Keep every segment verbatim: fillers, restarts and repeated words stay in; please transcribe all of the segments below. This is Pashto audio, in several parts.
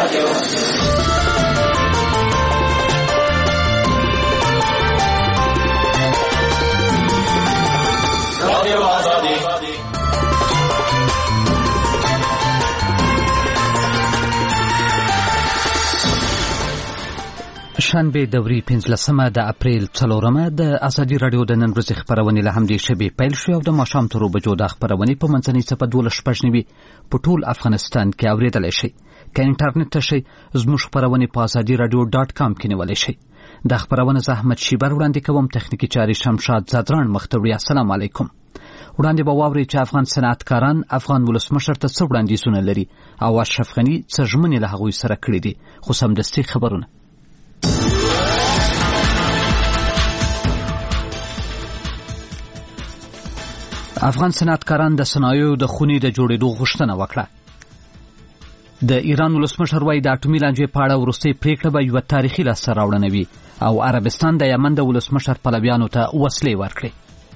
شنبه دوري پنځلسمه د اپریل څلورمه د ازادي رادیو د نن ورځې خبرونه له همدې شبي پیل شو او د ماښام تر بجو د خبرونه په منځنۍ صفه دولس شپږ نیوي په ټول افغانستان کې اوریدل شي. که انټرنیټ ته شي زموږ خبرونه په ازادي رادیو ډاټ کام کې نیول شي. د خبرونه زحمت شیبر وړاندې کوم، تخنیکی چاري شمشاد زادران مختوری. السلام علیکم. وړاندې به واوري چې افغان صنعتکاران افغان ولسمشر ته څه وړاندیزونه لري او اشرف غنی څه ژمنې له هغوی سره کړې دي. خو سمدستي خبرونه. افغان صنعتکاران د صنایعو د خونې د جوړېدو غوښتنه وکړه. د ایران ولسمشر وايي د اټومي لانجې په اړه وروستۍ پریکړه به یوه تاریخي لاسته راوړنه وي او عربستان د یمن د ولسمشر پلویانو ته وسلې ورکړي.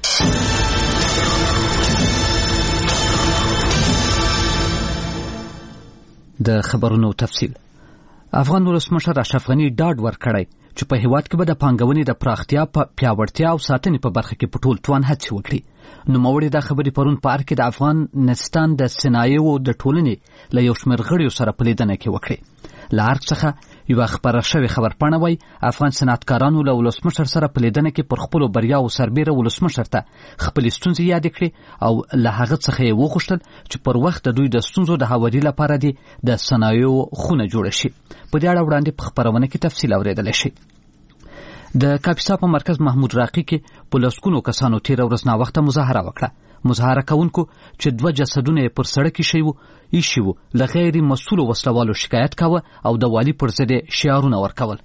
د خبرونو تفصیل. افغان ولسمشر اشرف غنی ډاډ ورکړی چې په هیواد کې به د پانګونې د پراختیا، پیاوړتیا او ساتنې په برخه کې په ټول توان هڅې وکړي. نوموړي دا خبرې پرون په ارګ کې د افغانستان د صنایعو د ټولنې له یو شمېر غړیو سره په لیدنه کې وکړي. له ارګ څخه یوه خبره شوې خبرپاڼه وایي افغان صنعتکارانو له ولسمشر سره په لیدنه کې پر خپلو بریاوو سربیره ولسمشر ته خپلې ستونزې یادې کړې او له هغه څخه یې وغوښتل چې پر وخت د دوی د ستونزو د هواري لپاره دې د صنایعو خونه جوړه شي. په دې اړه وړاندې په خبرونه کې تفصیل اورېدلی شي. د کاپیسا په مرکز محمود راقي کې په لسګونو کسانو تېره ورځ ناوخته مظاهره وکړه. مظاهره کوونکو چې دوه جسدونه یې پر سړک ایښي وو ایښي وو له غیر مسؤلو وسلوالو شکایت کاوه او د والي پر ضد یې شعارونه ورکول.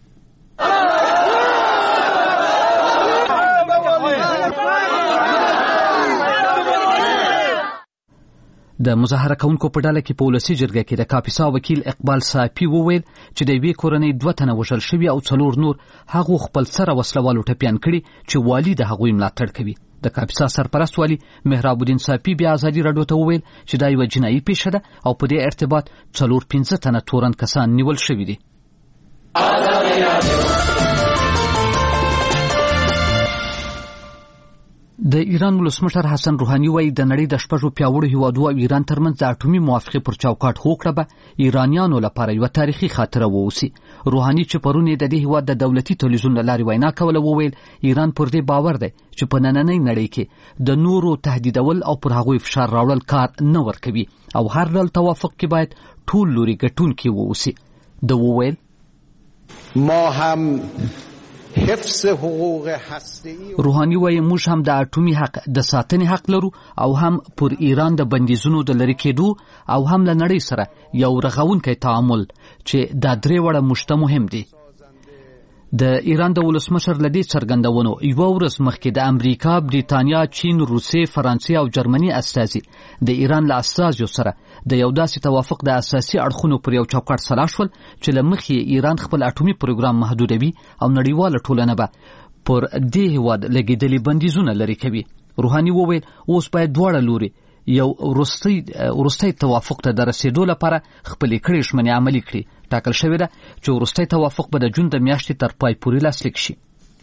د مظاهره کوونکو په ډله کې په ولسي جرګه کې د کاپیسا وکیل اقبال صافي وویل چې د یوې کورنۍ دوه تنه وژل شوي او څلور نور هغو خپل سره وسلوالو ټپیان کړي چې والي د هغوی ملاتړ کوي. د کاپیسا سرپرست والي مهراب الدین صافي بیا ازادي راډیو ته وویل چې دا یوه جنایي پیښه ده او په دې ارتباط څلور پنځه تنه تورن کسان نیول شوي دي. د ایران ولسمشر حسن روحاني وايي د نړۍ د شپږو پیاوړو هیوادو او ایران ترمنځ د اټومي موافقې پر چوکاټ هوکړه به ایرانیانو لپاره یوه تاریخي خاطره واوسي. روحاني چې پرون یې د دې هیواد د دولتي تلویزیون له لارې وینا کوله وویل ایران پر دې باور دی چې په نننۍ نړۍ کې د نورو تهدیدول او پر هغوی فشار راوړل کار نه ورکوي او هر ډول توافق کې باید ټول لوري ګټونکي واوسي. د وویل ما هم حفظ حقوق هسته‌ای روحاني وايي موږ هم د اټومي حق د ساتنې حق لرو او هم پر ایران د بندیزونو د لرې کېدو او هم له نړۍ سره یو رغونکی تعامل چې دا درې وړه موږ ته مهم دي. د ایران د ولسمشر له دې څرګندونو یوه ورځ مخکې د امریکا، بریتانیا، چین، روسیې، فرانسې او جرمني استازي د ایران له استازیو سره د یو داسې توافق د اساسي اړخونو پر یو چوکاټ سلا شول چې له مخې ایران خپل اټومي پروګرام محدودوي او نړیواله ټولنه به پر دې هیواد لګېدلي بندیزونه لرې کوي. روحاني وویل اوس باید دواړه لوري یو وروستی وروستی توافق ته د رسېدو لپاره خپلې کړې ژمنې عملي کړي. ټاکل شوې ده چې وروستی توافق به د جون د میاشتې تر پای پورې لاسلیک شي.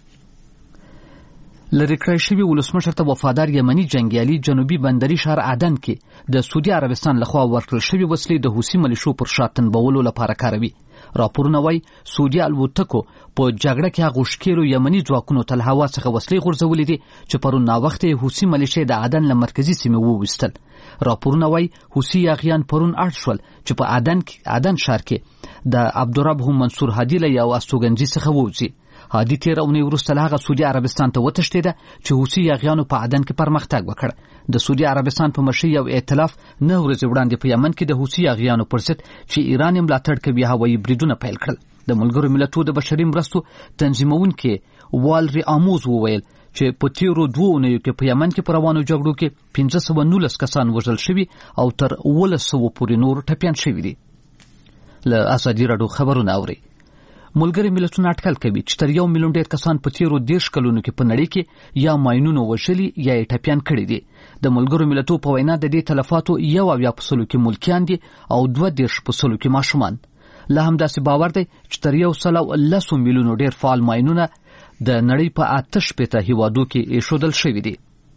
لرې کړی شوي ولسمشر ته وفادار یمني جنګیالي جنوبي بندري ښار عدن کې د سعودي عربستان لخوا ورکړل شوي وسلې د حوثي ملیشو پر شا تنبولو لپاره کاروي. راپورونه وایي سعودي الوتکو په جګړه کې هغو ښکېلو یمني ځواکونو ته له هوا څخه وسلې غورځولې دي چې پرون ناوخته یې حوثي ملیشې د عدن له مرکزي سیمې وویستل. راپورونه وایي حوثي یاغیان پرون اړ شول چې په عدن عدن ښار کې د عبدالرب منصور هادي له یو استوګنځي څخه ووځي. هادي تېره اونۍ وروسته له هغه سعودي عربستان ته وتښتېده چې حوثي یاغیانو په عدن کې پرمختګ وکړ. د سعودي عربستان په مشرۍ یو ائتلاف نه ورځې وړاندې په یمن کې د حوثي یاغیانو پر ضد چې ایران یې ملاتړ کوي هوایي بریدونه پیل کړل. د ملګرو ملتونو د بشري مرستو تنظیمونکي والری آموز وویل چې په تیرو دوه اونیو کې په یمن کې په روانو جګړو کې پنځه سوه نولس کسان وژل شوي او تر اوولس سوو پورې نور ټپیان شوي دي. له ازادي راډیو خبرونه اوري. ملګري ملتونه اټکل کوي چې تر یو میلیون ډېر کسان په تیرو دېرش کلونو کې په نړۍ کې یا ماینونو وژلي یا یې ټپیان کړي دي. د ملګرو ملتونو په وینا د دې تلفاتو یو اویا په سلو کې ملکیان دي او دوه دېرش په سلو کې ماشومان. لا هم داسې باور دی چې تر یو سل او لسو میلیونو ډیر فعال ماینونه د نړۍ په اته شپېته هیوادو کې ایښودل شوي دي.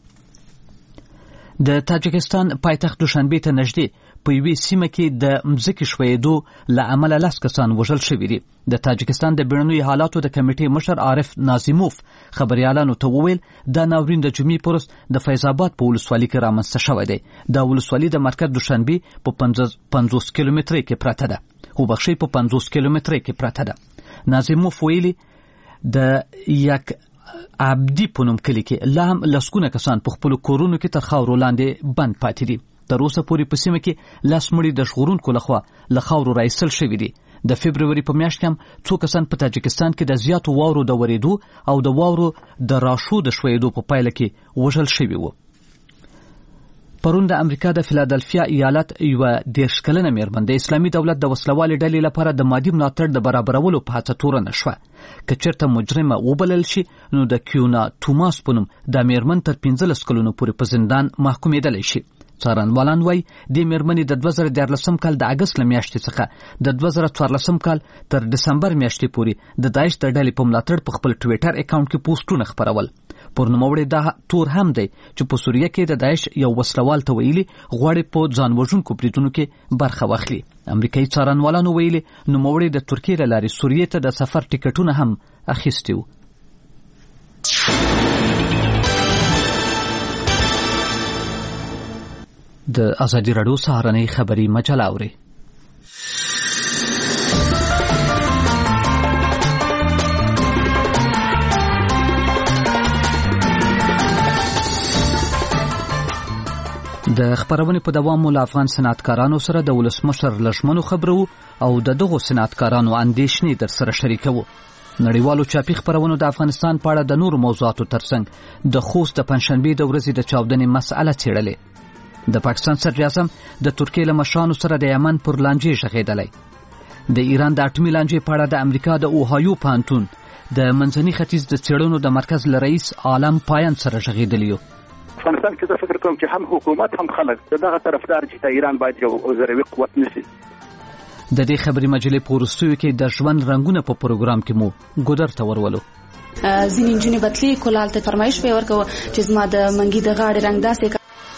د تاجکستان پایتخت دوشنبې ته نږدې په یوې سیمه کې د مځکې ښویېدو له امله لس کسان وژل شوي دي. د تاجکستان د بیړنیو حالاتو د کمیټې مشر عارف نازیموف خبریالانو ته وویل دا ناورین د جمعې په ورځ د فیض آباد په ولسوالۍ کې رامنځته شوی دی. دا ولسوالي د مرکز دوشنبې په پنځوس کیلومترۍ کې پرته ده. وبخښئ په پنځوس کیلومترۍ کې پرته ده. نازیموف ویلي د یک عبدي په نوم کلي کې لا هم لسګونه کسان په خپلو کورونو کې تر خاورو لاندې بند پاتې دي. تر اوسه پورې په سیمه کې لس مړي د ژغورونکو لخوا له خاورو راایستل شوي دي. د فبروري په میاشت کې هم څو کسان په تاجکستان کې د زیاتو واورو د ورېدو او د واورو د راشو د ښویېدو په پایله کې وژل شوي وو. پرون د امریکا د فیلادلفیا ایالت یوه دېرش کلنه مېرمن د اسلامي دولت د وسلوالې ډلې لپاره د مادي ملاتړ د برابرولو په هڅه تورنه شوه. که چېرته مجرمه وبلل شي نو د کیونا توماس په نوم دا مېرمن تر پنځلس کلونو پورې په زندان محکومېدلی شي. څارنوالان وایي دې مېرمنې د دوه زره دیارلسم کال د اګست له میاشتې څخه د دوه زره څوارلسم کال تر ډسمبر میاشتې پورې د داعش د ډلې په ملاتړ په خپل ټویټر اکاونټ کې پوسټونه خپرول. پرنوموړی دا تور هم دی چې په سوریه کې د داعش یو وسلوال ته ویلي غواړي په ځان وژونکو بریدونو کې برخه واخلي. امریکایي څارنوالانو ویلي نوموړی د ترکیې له لارې سوریې ته د سفر ټیکټونه هم اخیستي وو. د ازادي راډیو سهارنۍ خبري مجله اوري. د خبرونې په دوام مو له افغان صنعتکارانو سره د ولسمشر لژمنو خبرو او د دغو صنعتکارانو اندېښنې در سره شریکوو. نړیوالو چاپي خبرونو د افغانستان په اړه د نورو موضوعاتو ترڅنګ د خوست د پنجشنبې د ورځې د چاودنې مسأله څېړلې. د پاکستان صدر اعظم د ترکیې له مشرانو سره د یمن پر لانجې غږېدلی. د ایران د اټومي لانجې په اړه د امریکا د اوهایو پوهنتون د منځني ختیځ د څېړنو د مرکز له رئیس عالم پایان سره غږېدلی یو. افغانستان کې زه فکر کوم چې هم حکومت هم خلک دغه طرفدار چې ایران باید یو زروي قوت نشي. د دې خبري مجلې په وروستیو کې د ژوند رنګونه په پروګرام کې مو ګودر ته ورولو. ځینې نجونې بتلې کولال ته فرمایش به ورکوه چې زما د منګي د غاړې رنګ داسې.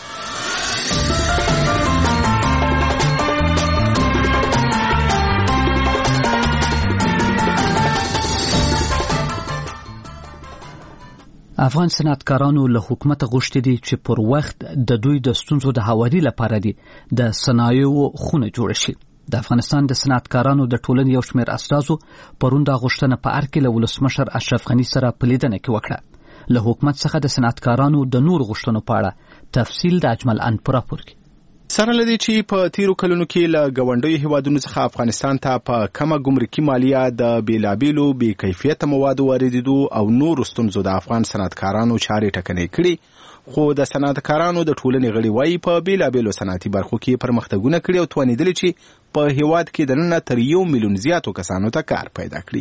افغان صنعتکارانو له حکومت غوښتي دي چې پر وخت د دوی د ستونزو د هواري لپاره دي د صنایعو خونه جوړ شي. د افغانستان د صنعتکارانو د ټولنې یو شمېر استازو پرون دا غوښتنه په ار کې له ولسمشر اشرف غني سره په لیدنه کې وکړه. له حکومت څخه د صنعتکارانو د نور غوښتنو په اړه تفصیل د اجمل ان پر راپور کې. سره لدی چې په تیرو کلونو کې له غونډوي هیوادونو څخه افغانستان ته په کمه ګمرکي مالیه د بیلابیلو بې کیفیت موادو واردېدو او نور ستونزو د افغان صنعتکارانو چارې ټکنۍ کړي. خو د صنعتکارانو د ټولنې غړي وایي په بیلابیلو صنعتي برخو کې پرمختګونه کړي او توانېدلي چې په هیواد کې دننه تر یو میلیون زیاتو کسانو ته کار پیدا کړي.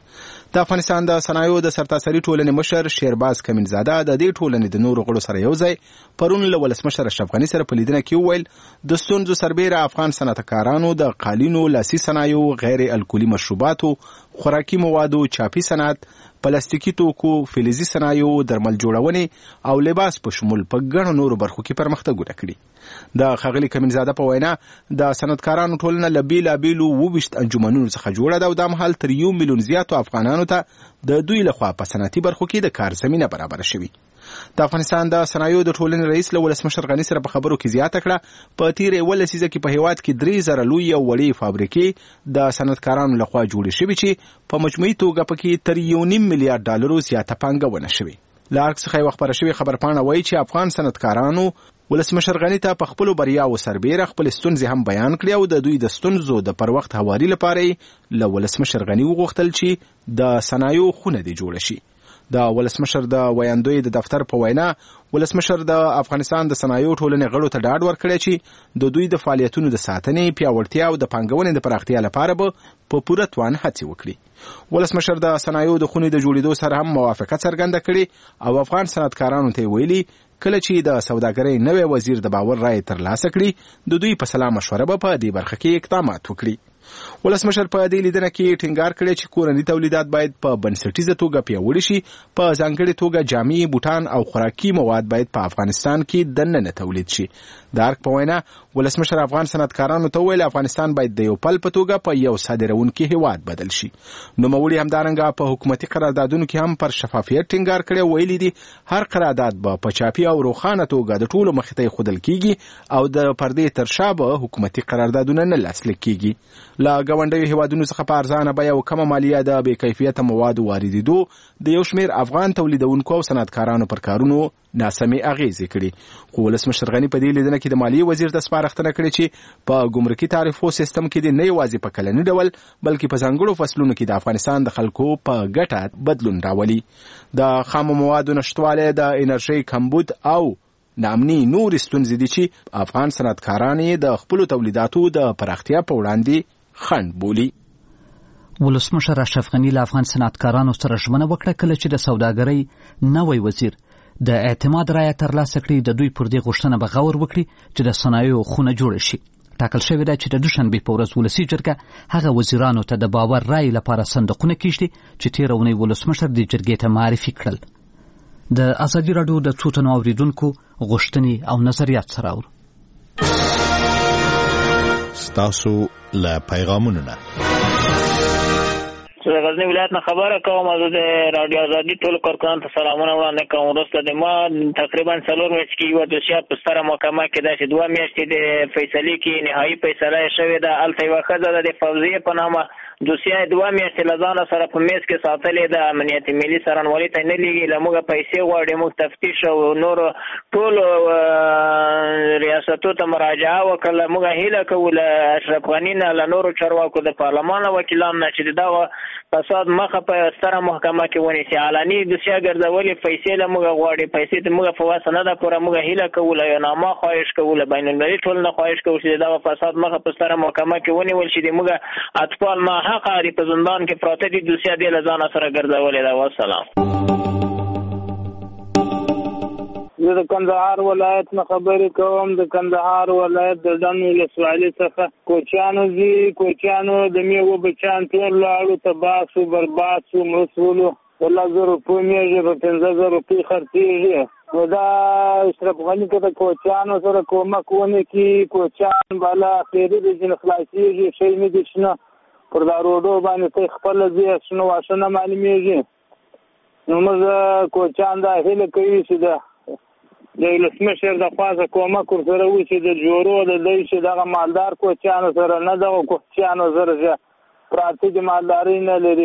د افغانستان د صنایعو د سرتاسري ټولنې مشر شیرباز کمینزاده د دې ټولنې د نورو غړو سره یو ځای پرون له ولسمشر اشرف غني سره په لیدنه کې وویل د ستونزو سربیره افغان صنعتکارانو د قالینو، لاسي صنایعو، غیر الکولي مشروباتو، خوراکي موادو، چاپي صنعت، پلاستیکي توکو، فلزي صنایعو، درمل جوړونې او لباس په شمول په ګڼو نورو برخو کې پرمختګونه کړي. د ښاغلي کمینزاده په وینا د صنعتکارانو ټولنه له بیلابیلو اوویشت انجمنونو څخه جوړه ده او دا مهال تر یو میلیون زیاتو افغانانو ته د دوی لخوا په صنعتي برخو کې د کار زمینه برابره شوې. د افغانستان د صنایعو د ټولنې رئیس له ولسمشر غني سره په خبرو کې زیاته کړه په تیر یوه لسیزه کې په هیواد کې درې زره لویې او وړې فابریکې د صنعتکارانو لخوا جوړې شوې چې په مجموعي توګه پکې تر یو نیم میلیارډ ډالرو زیاته پانګونه شوې. له هر څه څخه یوه خپره شوې خبرپاڼه وایي چې افغان صنعتکارانو ولسمشر غني ته په خپلو بریاوو سربیره خپل ستونزې هم بیان کړې او د دوی د ستونزو د پر وخت هواري لپاره له ولسمشر غني وغوښتل چې د صنایعو خونه دې جوړه شي. د ولسمشر د ویاندوی د دفتر په وینا ولسمشر د افغانستان د صنایعو ټولنې غړو ته ډاډ ورکړی چې د دوی د فعالیتونو د ساتنې، پیاوړتیا او د پانګونې د پراختیا لپاره به په پوره توان هڅې وکړي. ولسمشر د صنایعو د خونې د جوړېدو سره هم موافقت څرګنده کړې او افغان صنعتکارانو ته ویلي کله چې د سوداګرۍ نوی وزیر د باور رایې ترلاسه کړي د دوی په سلا مشوره به په دې برخه کې اقدامات وکړي. ولسمشر په دې لیدنه کې ټینګار کړی چې کورني تولیدات باید په بنسټیزه توګه پیاوړي شي، په ځانګړي توګه جامې، بوټان او خوراکي مواد باید په افغانستان کې دننه تولید شي. د ارګ په وینا ولسمشر افغان صنعتکارانو ته ویل افغانستان باید د یو پل په توګه په یو صادرونکي هیواد بدل شي. نوموړي همدارنګه په حکومتي قراردادونو کې هم پر شفافیت ټینګار کړی، ویلي دي هر قرارداد به په چاپي او روښانه توګه د ټولو مخې ته ښودل کیږي او د پردې تر شا به حکومتي قراردادونه نه لاسلیک کیږي. له ګاونډیو هیوادونو څخه په ارزانه بیه او کمه مالیه د بې کیفیته موادو واردېدو د یو شمېر افغان تولیدونکو او صنعتکارانو پر کارونو ناسمې اغېزې کړي. خو ولسمشر غني په دې لیدنه کې د مالیې وزیر ته سپارښتنه کړې چې په ګمرکي تعرفو سیستم کې د نه یوازې په کلني ډول بلکې په ځانګړو فصلونو کې د افغانستان د خلکو په ګټه بدلون راولي. د خامو موادو نشتوالی، د انرژۍ کمبود او نامني نور ستونزې دي چې افغان صنعتکاران د خپلو تولیداتو د پراختیا په وړاندې خنډ بولي. ولسمشر اشرف غني له افغان صنعتکارانو سره ژمنه وکړه کله چې د سوداګرۍ نوی وزیر د اعتماد رایه ترلاسه کړي د دوی پر دې غوښتنه به غور وکړي چې د صنایعو خونه جوړه شي. ټاکل شوې ده چې د دوشنبې په ورځ ولسي جرګه هغه وزیرانو ته د باور رایې لپاره صندوقونه کیږدي چې تېره اونۍ ولسمشر دې جرګې ته معرفي کړل. د ازادي راډیو د څو تنو اوریدونکو غوښتنې او نظریات سره اورو. ستاسو له پیغامونو نه زه غزنی ولایت نه خبره کوم. د رادیو ازادي ټول کارکونکو ته سلامونه وړاندې کوم. وروسته د ما تقریبا څلور میاشتې کې یوه دوسیه په ستره محکمه کې داسې دوه میاشتې د فیصلې کې نهایي فیصله یې شوې ده. هلته یوه ښځه ده د فوزیې په نامه، دوسیه دوه میاشتې له ځانه سره په میز کې ساتلې ده. امنیت ملي څارنوالۍ ته نه لېږي، له موږ پیسې غواړي، موږ تفتیش او نور ټولو ریاستو ته مراجعه وکړله. موږ هیله کوو له اشرف غني نه، له نورو چارواکو، د پارلمان وکیلانو نه چې د دغه فساد مخه په ستره محکمه کې ونیسي. علني دوسیه ګرځولې پیسې له موږ غواړي، پیسې ته موږ په وسه نه ده پوره. موږ هیله کوو، له یوناما خواهش کوو، له بین المللي ټولنه خواهش کوو چې د دغه فساد مخه په ستره محکمه کې ونیول شي. د موږ اطفال ما حقه دی په زندان کې پراته دي، دوسیه دې له ځانه سره ګرځولې ده. والسلام. زه د کندهار ولایت نه خبرې کوم. د کندهار ولایت د ډن ولسوالۍ څخه کوچیانو ځي. کوچیانو د میوو بچیان ټول لاړو، تباه شو، برباد شو، مړه شولو. په لس زره روپۍ میږي، په پنځه زره روپۍ خرڅېږي. نو دا اشرف غني که د کوچیانو سره کومک ونه کړي، کوچیان بالا خیري دي چې نه خلاصېږي، شی نه دي شنه پر دا روډو باندې ته خپله ځي، شنه واښه نه معلومېږي. نو موږ کوچیان دا هیله کوي چې د د ولسمشر د خوا کومک ورسره وشي، د جوړو د دی چې دغه مالدار کوچیانو سره نه، دغه کوچیانو سره چې پراته دي مالداري نه لري.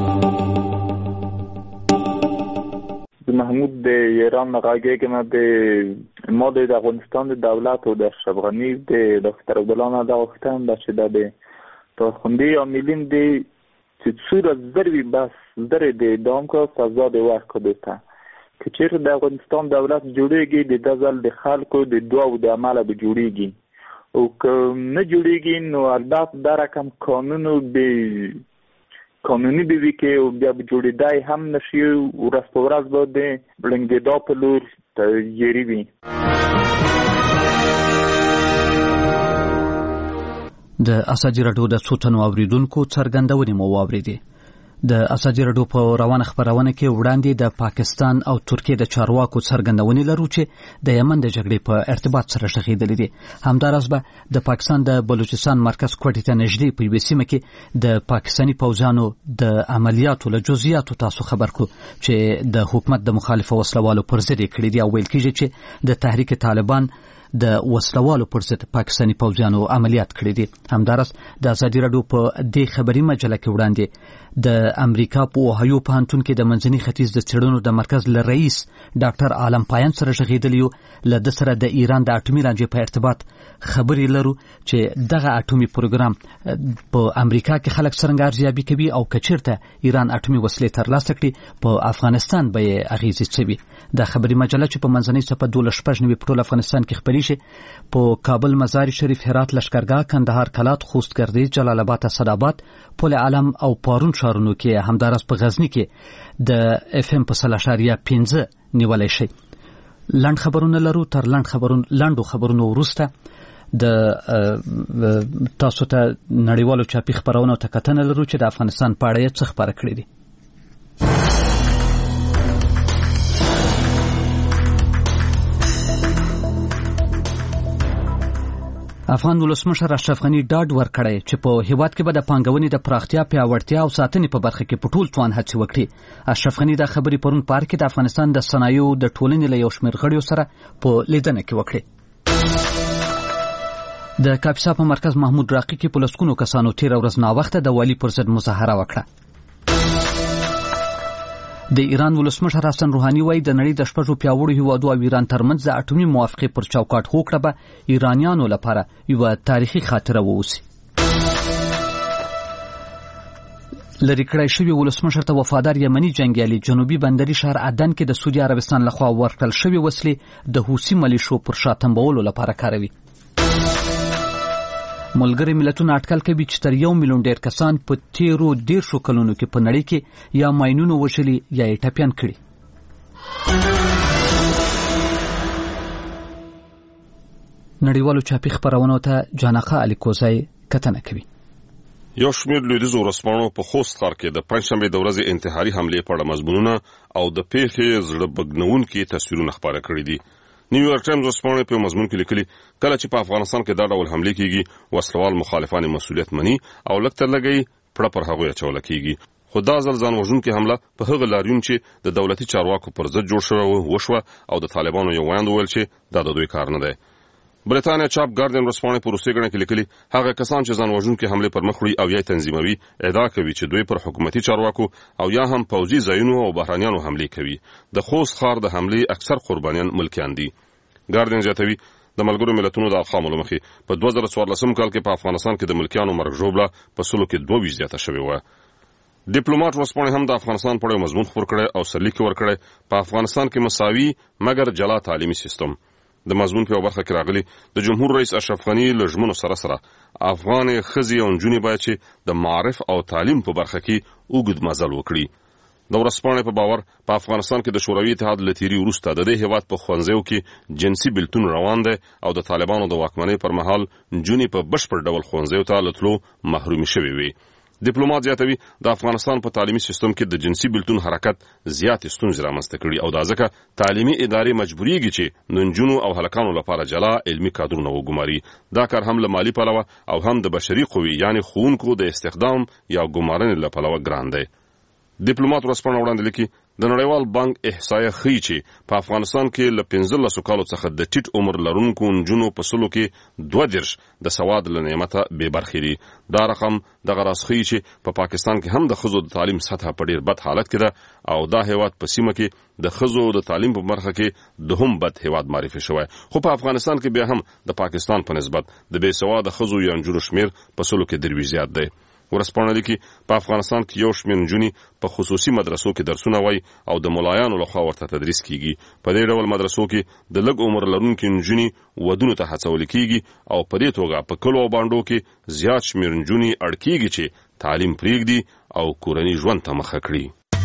محمود د ایران نه غږېږم. د ما د افغانستان د دولت او د اشرف غني د دکتر عبدالله نه دا غوښتنه ده چې دا د تاخوندي عاملین دی چې څومره زر وي بس زر د اعدام کړه، سزا د ورکړه دوی ته. که چیرته د افغانستان دولت جوړیږي، د دې ځل د خلکو د دعاو د عمله به جوړیږي، او که نه جوړیږي نو البته دا رقم قانونو به قانوني به وي کې او بیا به جوړېدای هم نشي، ورځ په ورځ به د بلنګېدا په لور تیاري وي. د ازادي راډیو د څو تنو اوریدونکو څرګندونې مو واورېدې. د ازادي راډیو په روانه خبرونه کې وړاندې د پاکستان او ترکیې د چارواکو څرګندونې لرو چې د یمن د جګړې په ارتباط سره شغېدلې دي. همداراز به د پاکستان د بلوچستان مرکز کوټې ته نږدې په یوې سیمه کې د پاکستاني پوځیانو د عملیاتو له جزئیاتو تاسو خبر کړو چې د حکومت د مخالفو وسلوالو پر ضد کړي دي، او ویل کېږي چې د تحریک طالبان د وسلوالو پر ضد پاکستاني پوځیانو عملیات کړي دي. همداراز د ازادي راډیو په دې خبري مجله کې وړاندې د امریکا په اوهایو پوهنتون کې د منځني ختیځ د څېړنو د مرکز له رئیس ډاکټر عالم پایان سره شغېدلی یو. له ده سره د ایران د اټومي لانجې په ارتباط خبرې لرو چې دغه اټومي پروګرام په امریکا کې خلک څرنګه ارزیابي کوي، او که چېرته ایران اټومي وسلې ترلاسه کړي په افغانستان به یې اغېزې څه وي. دا خبري مجله چې په منځنۍ صفحه دولس شپږ نوي په ټول افغانستان کې خپرې شي، په کابل، مزار شریف، هرات، لشکرګاه، کندهار، کلات، خوست، ګردیز، جلال آباد، اسداباد، پل علم او پارون ښارونو کې، همداراز په غزني کې د اف ام په سل اشاریه پنځه نیولای شي. لنډ خبرونه لرو. تر لنډ خبرونو لنډو خبرونو وروسته د تاسو ته نړیوالو چاپي خبرونو ته کتنه لرو چې د افغانستان په اړه څه خبره کړې دي. افغان ولسمشر اشرف غنی ډاډ ورکړی چې په هیواد کې به د پانګونې د پراختیا پیاوړتیا او ساتنې په برخه کې په ټول توان هڅې وکړي. اشرف غنی دا خبرې پرون په کې د افغانستان د صنایعو د ټولنې له یو شمېر غړیو سره په لیدنه کې وکړي. د کاپیسا په مرکز محمود راقي کې په لسګونو کسانو تېره ورځ ناوخته د والي پر ضد مظاهره وکړه. د ایران ولسمشر حسن روحاني وایي د نړۍ د شپږو پیاوړو هیوادو او ایران ترمنځ د اټومي موافقې پر چوکاټ هوکړه به ایرانیانو لپاره یوه تاریخي خاطره واوسي. لرې کړی شوي ولسمشر ته وفادار یمني جنګیالي جنوبي بندري شهر عدن کې د سعودي عربستان لخوا ورکړل شوي وسلې د حوثي ملیشو پر شا تنبولو لپاره کاروي. ملګري ملتونه اټکل کوي چې تر یو میلیون ډیر کسان په تیرو دیرشو کلونو کې په نړۍ کې یا ماینونو وشلي یا یې ټپیان کړي. نړیوالو چاپي خبرونو ته جانقه علي کوزای کتنه کوي. یو شمېر لویدیځو ورځپاڼو په خوست ښار کې د پنجشنبې د ورځې انتحاري حملې په اړه مضمونونه او د پیښې زړه بګنونکي تصویرونه خپاره کړي دي. نیویارک ټایمز ورځپاڼې په مضمون کې لیکلي کله چې په افغانستان کې دا ډول حملې کیږي وسلوال مخالفان مسؤلیت مني او لږ تر لږه پړه پر هغوی اچول کیږي. خو دا ځل ځان وژونکې حمله په هغه لاریون چې د دولتي چارواکو پر ضد جوړ شوی وشوه او د طالبانو یو ویاند وویل چې دا د دوی کار نه دی. بریتانیا چاپ ګارډین ورځپاڼې په روسي ګڼه کې لیکلي هغه کسان چې ځان وژونکې حملې پر مخ وړي او یا تنظیموي ادعا کوي چې دوی پر حکومتي چارواکو او یا هم پوځي ځایونو او بهرانیانو حملې کوي. د خوست ښار د حملې اکثر قربانیان ملکیان دي. ګارډین زیاتوي د ملګرو ملتونو د ارقامو له مخې په دوه زره څوارلسم کال کې په افغانستان کې د ملکیانو مرګ ژوبله په سلو کې دوه ویشت زیاته شوې وه. ډیپلوماټ ورځپاڼې هم د افغانستان په اړه مضمون خپور کړی او سرلیک یې ورکړی په افغانستان کې مساوي مګر جلا تعلیمي سیستم. د مضمون په برخه کې راغلي د جمهور رئیس اشرف غنی له ژمنو سره سره افغان ښځې او نجونې باید چې د معارف او تعلیم په برخه کې اوږد مزل وکړي. د ورځپاڼې په باور په افغانستان کې د شوروي اتحاد له تیري وروسته د دې هېواد په ښوونځیو کې جنسي بېلتون روان دی او د طالبانو د واکمنۍ پر مهال نجونې په بشپړ ډول ښوونځیو ته له تلو محرومې شوې وې. ډیپلوماټ زیاتوي د افغانستان په تعلیمي سیستم کې د جنسي بېلتون حرکت زیاتې ستونزې رامنځته کړي او دا ځکه تعلیمي ادارې مجبوریږي چې د نجونو او هلکانو لپاره جلا علمي کادرونه وګماري. دا کار هم له مالي پلوه او هم د بشري قوې یعنې ښوونکو د استخدام یا ګمارنې له پلوه ګران دی. ډیپلوماټ ورځپاڼه وړاندې لیکي د نړیوال بانک احصایه ښیي چې په افغانستان کې له پنځلسو کالو څخه د ټیټ عمر لرونکو نجونو په سلو کې دوه دېرش د سواد له نعمته بې برخې دي. دا رقم دغه راز ښیي چې په پاکستان کې هم د ښځو د تعلیم سطحه په ډېر بد حالت کې ده او دا هیواد په سیمه کې د ښځو د تعلیم په برخه کې دوهم بد هیواد معرفي شوی. خو په افغانستان کې بیا هم د پاکستان په نسبت د بې سواده ښځو یا نجونو شمېر په سلو کې درویشت زیات دی. ورځپاڼه لیکي په افغانستان کې یو شمېر نجونې په خصوصي مدرسو کې درسونه وایي او د ملایانو لخوا ورته تدریس کیږي. په دې ډول مدرسو کې د لږ عمر لرونکي نجونې ودونو ته هڅول کیږي او په دې توګه په کلو او بانډو کې زیات شمېر نجونې اړ کیږي چې تعلیم پرېږدي او کورني ژوند ته مخه کړي.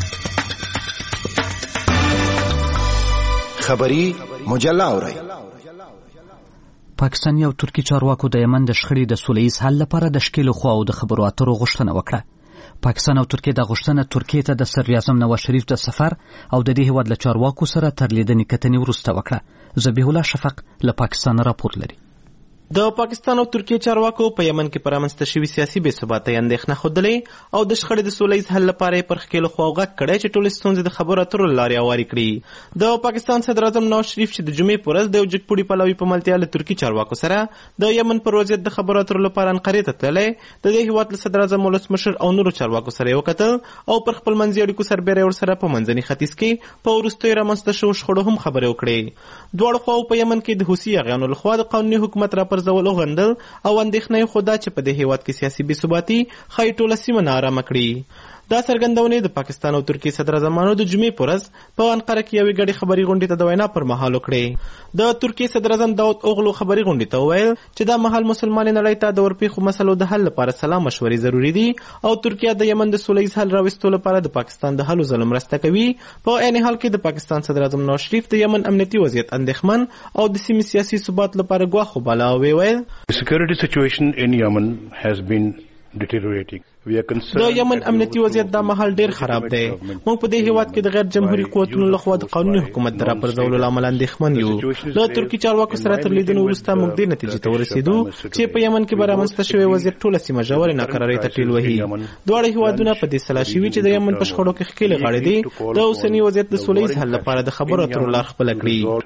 خبري مجله اورئ. پاکستاني او ترکی چارواکو د یمن د شخړې د سولهییز حل لپاره د ښکېلو خواو د خبرو اترو غوښتنه وکړه. پاکستان او ترکیه د غوښتنه ترکیه ته د صدر اعظم نواز شریف د سفر او د دې هیواد له چارواکو سره تر لیدنې کتنې وروسته وکړه. ذبیح الله شفق له پاکستان راپور لري. د پاکستان او ترکیه چارواکو په یمن کې پرامنځته شوي سیاسي بې ثباتۍ اندېښنه ښودلې او د شخړې د سولهییز حل لپاره یې پر ښکېلو خواو غږ کړی چې ټولې ستونزې د خبرو اترو له لارې هوارې کړي. د پاکستان صدر اعظم نواز شریف چې د جمعې په ورځ د یو جګپوړي پلوي په ملتیا له ترکي چارواکو سره د یمن پر وضعیت د خبرو اترو لپاره انقرې ته تللی، د دې هېواد له صدر اعظم ولسمشر او نورو چارواکو سره یې وکتل او پر خپل منځي اړیکو سربیره یې ورسره په منځني ختیځ کې په وروستیو رامنځته شوو شخړو هم خبرې وکړې. دواړو خواو په یمن کې د حوثي اغیانو لخوا د قانوني حکومت راپرځول وغندل او اندېښنه یې خو دا چې په دې هېواد کې سیاسي بې ثباتي ښایي ټوله سیمه ناارامه کړي. دا څرګندونې د پاکستان او ترکیې صدر اعظمانو د جمعې په ورځ په انقره کې یوې ګډې خبري غونډې ته د وینا پر مهال وکړې. د ترکیې صدر اعظم داود اوغلو خبري غونډې ته وویل چې دا مهال مسلمانې نړۍ ته د ورپېښو مسلو د حل لپاره سلا مشورې ضروري دي او ترکیه د یمن د سوله ییز حل راوستلو لپاره د پاکستان د هلو ځلو مرسته کوي. په عین حال کې د پاکستان صدر اعظم نواز شریف د یمن امنیتي وضعیت اندېښمن او د سیمې سیاسي ثبات لپاره ګواښ وباله او وویل security situation in Yemen has been deteriorating. د یمن امنیتي وضعیت دا مهال ډیر خراب دی. موږ په دې هیواد کې د غیر جمهوریت قوتونو لخوا د قانوني حکومت د راپرځولو له امله اندېښمن یو. له ترکي چارواکو سره تر لیدنو وروسته موږ دې نتیجې ته ورسېدو چې په یمن کې به رامنځته شوی وضعیت ټوله سیمه ژورې ناکرارۍ ته ټېل وهي. دواړه هیوادونه په دې سلا شوي چې د یمن په شخړو کې ښکېلې غاړې دي د اوسني وضعیت د سوله ییز حل لپاره د خبرو اترو لار خپله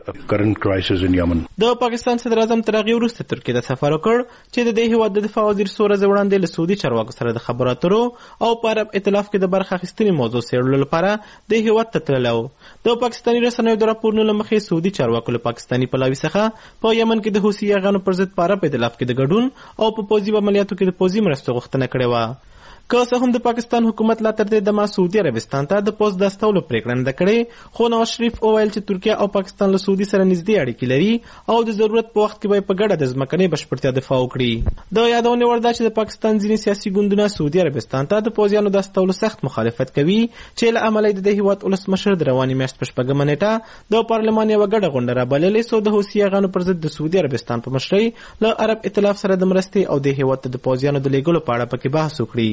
کړي. د پاکستان صدر اعظم تر هغې وروسته ترکیې ته سفر وکړ چې د دې هیواد د دفاع وزیر څو ورځې وړاندې له سعودي چارواکو سره د خبرو اترو او په عرب ائتلاف کې د برخه اخیستنې موضوع څېړلو لپاره د هیواد ته تللی و. د پاکستاني رسنیو د راپورونو له مخې سعودي چارواکو له پاکستاني پلاوي څخه په یمن کې د حوثي یاغانو پر ضد په عرب ائتلاف کې د ګډون او په پوځي عملیاتو کې د پوځي مرستو غوښتنه کړې وه. که څه هم د پاکستان حکومت لا تر دې دمه سعودي عربستان ته د پوځ د استولو پرېکړه نه ده کړې، خو نواز شریف وویل چې ترکیه او پاکستان له سعودي سره نږدې اړیکې لري او د ضرورت په وخت کې به په ګډه د ځمکنۍ بشپړتیا دفاع وکړي. د یادونې وړ ده چې د پاکستان ځینې سیاسي ګوندونه سعودي عربستان ته د پوځیانو د استولو سخت مخالفت کوي چې له امله د دې هیواد ولسمشر د روانې میاشت په شپږمه نیټه د پارلمان یوه ګډه غونډه رابللې څو د حوثي یاغانو پر ضد د سعودي عربستان په مشرۍ له عرب ائتلاف سره د مرستې او د هیواد ته د پوځیانو د لیږلو په اړه پکې بحث وکړي.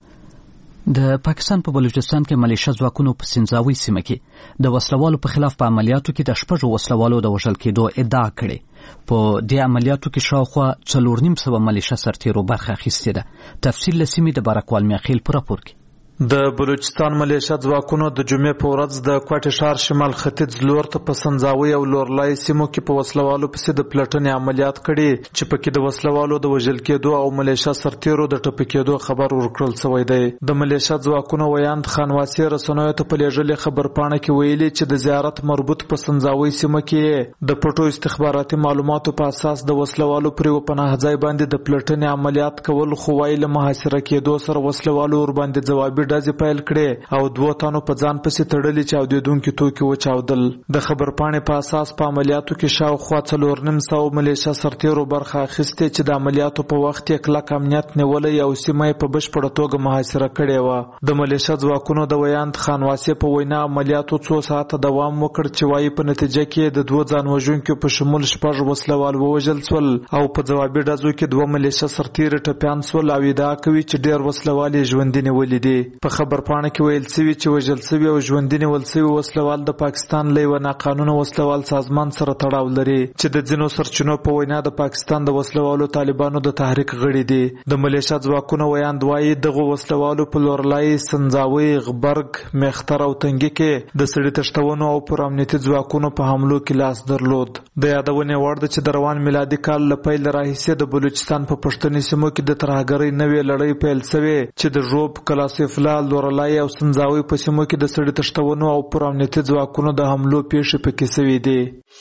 د پاکستان په بلوچستان کې ملیشه ځواکونو په سنځاوي سیمه کې د وسلوالو په خلاف په عملیاتو کې د شپږو وسلوالو د وژل کېدو ادعا کړې. په دې عملیاتو کې شاوخوا څلور نیم سوه ملیشه سرتیرو برخه اخیستې ده. تفصیل له سیمې د بارکوال میاخیل په راپور کې. د بلوچستان ملیشه ځواکونو د جمعې په ورځ د کوټې ښار شمال ختیځ لور ته په سنځاوي او لورلای سیمو کې په وسلوالو پسې د پلټنې عملیات کړي چې پکې د وسلوالو د وژل کېدو او ملیشه سرتیرو د ټپي کېدو خبر ورکړل شوی دی. د ملیشه ځواکونو ویاند خانواسي رسنیو ته په لیږلې خبرپاڼه کې ویلي چې د زیارت مربوط په سنځاوي سیمه کې د پټو استخباراتي معلوماتو په اساس د وسلوالو پرې و پناه ځای باندې د پلټنې عملیات کول، خو وايي له محاصره کېدو سره وسلوالو ور باندې ځوابي ډزې پیل کړې او دوه تنو په ځان پسې تړلي چاودېدونکي توکي وچاودل. د خبرپاڼې په اساس په عملیاتو کې شاوخوا څلور نیم سوه ملیشه سرتیرو برخه اخیستې چې د عملیاتو په وخت یې کلک امنیت نیولی او سیمه یې په بشپړه توګه محاصره کړې وه. د ملیشه ځواکونو د ویاند خانواسي په وینا عملیاتو څو ساعته دوام وکړ چې وايي په نتیجه کې د دوه ځان وژونکو په شمول شپږ وسلوال ووژل شول او په ځوابي ډزو کې دوه ملیشه سرتیري ټپیان شول او ادعا کوي چې ډېر وسلوال یې ژوندي نیولي دي. په خبرپاڼه کې ویل شوي چې وژل شوي او ژوندي نیول شوي وسلوال د پاکستان له یوه ناقانونه وسلوال سازمان سره تړاو لري چې د ځینو سرچینو په وینا د پاکستان د وسلوالو طالبانو د تحریک غړي دي. د ملیشه ځواکونو ویاند وایي دغه وسلوالو په لورلای، سنځاوي، غبرګ، میختر او تنګي کې د سړي تښتونو او پر امنیتي ځواکونو په حملو کې لاس درلود. د یادونې وړ ده چې د روان میلادي کال له پیل راهیسې د بلوچستان په پښتني سیمو کې د ترهګرۍ نوې لړۍ پیل شوې چې د ژوب، کلاسیفلا، لورلای او سنځاوي په سیمو کې د سړي تښتونو او پر امنیتي ځواکونو د حملو پیښې پکې شوې دي.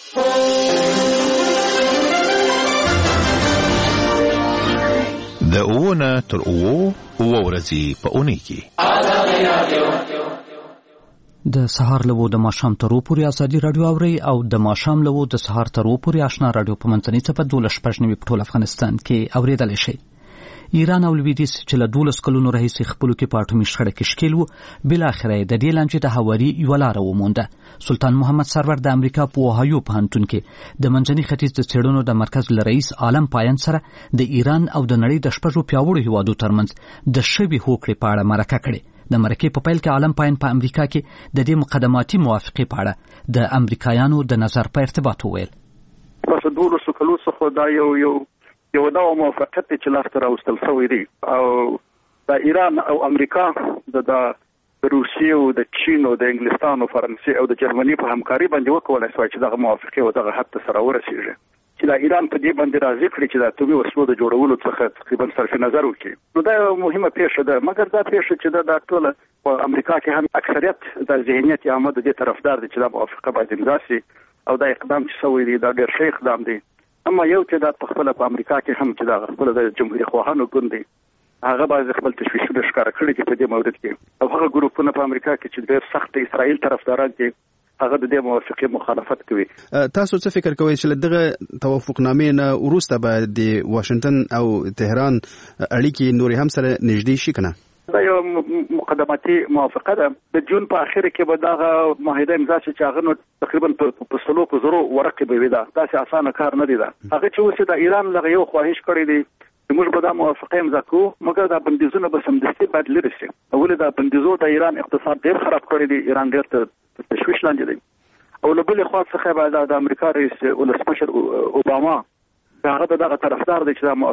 د اووه نه تر اووه اووه ورځې په اونۍ کې د سهار لوو د ماښام تر اووه پورې ازادي راډیو اورئ او د ماښام لوو د سهار تر اووه پورې آشنا راډیو په منځنۍ څپه دولس شپږ نوي په ټول افغانستان کې اورېدلی شئ. ایران او لویدیځ چې له دولس کلونو راهیسې خپلو کې په اټومي شخړه کې ښکېل وو، بالاخره یې د دې لانجې د هواري یوه لاره ومونده. سلطان محمد سرور د امریکا په اوهایو پوهنتون کې د منځني ختیځ د څېړنو د مرکز له رئیس عالم پایان سره د ایران او د نړۍ د شپږو پیاوړو هیوادو ترمنځ د شوې هوکړې په اړه مرکه کړې. د مرکې په پیل کې عالم پایان په امریکا کې د دې مقدماتي موافقې په اړه د امریکایانو د نظر په ارتباط وویل. پس دولسو کلو څخه دا یو یو یو دا موافقت چې لاسته راوستل شوی دی او د ایران او امریکا د د روسیې او د چین او د انګلستان او فرانسې او د جرمني په همکاري باندې وکولای شوی چې دغه موافقه او دغه حد ته سره ورسیږي چې د ایران په دې باندې راضي کړي چې د اتومي وسلو د جوړولو څخه تقریبا صرف نظر وکړي. نو دا یو مهمه پیښه ده، مګر دا پیښه چې د ټول په امریکا کې هم اکثریت د ذهنیت عامه د دې طرفدار دي چې دا موافقه باید امضا شي او دا اقدام چې شوی دی دا ډېر ښه اقدام دی. اما یو تعداد په خپل په امریکا کې هم چې دا خپل د جمهوریت خواهانو ګوند دی هغه باز خپل تشویشونه ښکاره کړي دي په دې مورد کې او هغه ګروپونه په امریکا کې چې ډېر سخت اسرائیل طرفداران دي هغه د دې موافقه مخالفت کوي. تاسو څه فکر کوئ چې دغه توافقنامې نه وروسته به د واشنگټن او تهران اړیکې نور هم سره نږدې شي کنه؟ دا یو مقدماتي موافقه ده. د جون په اخر کې به دغه معاهده امضا شي چې هغه نو تقریبا په سلو په زرو ورقې به وي. دا داسې اسانه کار نه دی. دا هغه چې اوس د ایران لغه یو خواهش کړی دی چې موږ به دا موافقه امضا کوو مګر دا بندیزونه به سمدستي باید لرې شي. اول دا بندیزو د ایران اقتصاد ډېر خراب کړی دی. ایران ډېر ته تشویش لاندې دی او له بلې خوا څخه به د امریکا رئیس ولسمشر اوباما هغه دغه طرفدار دی چې دا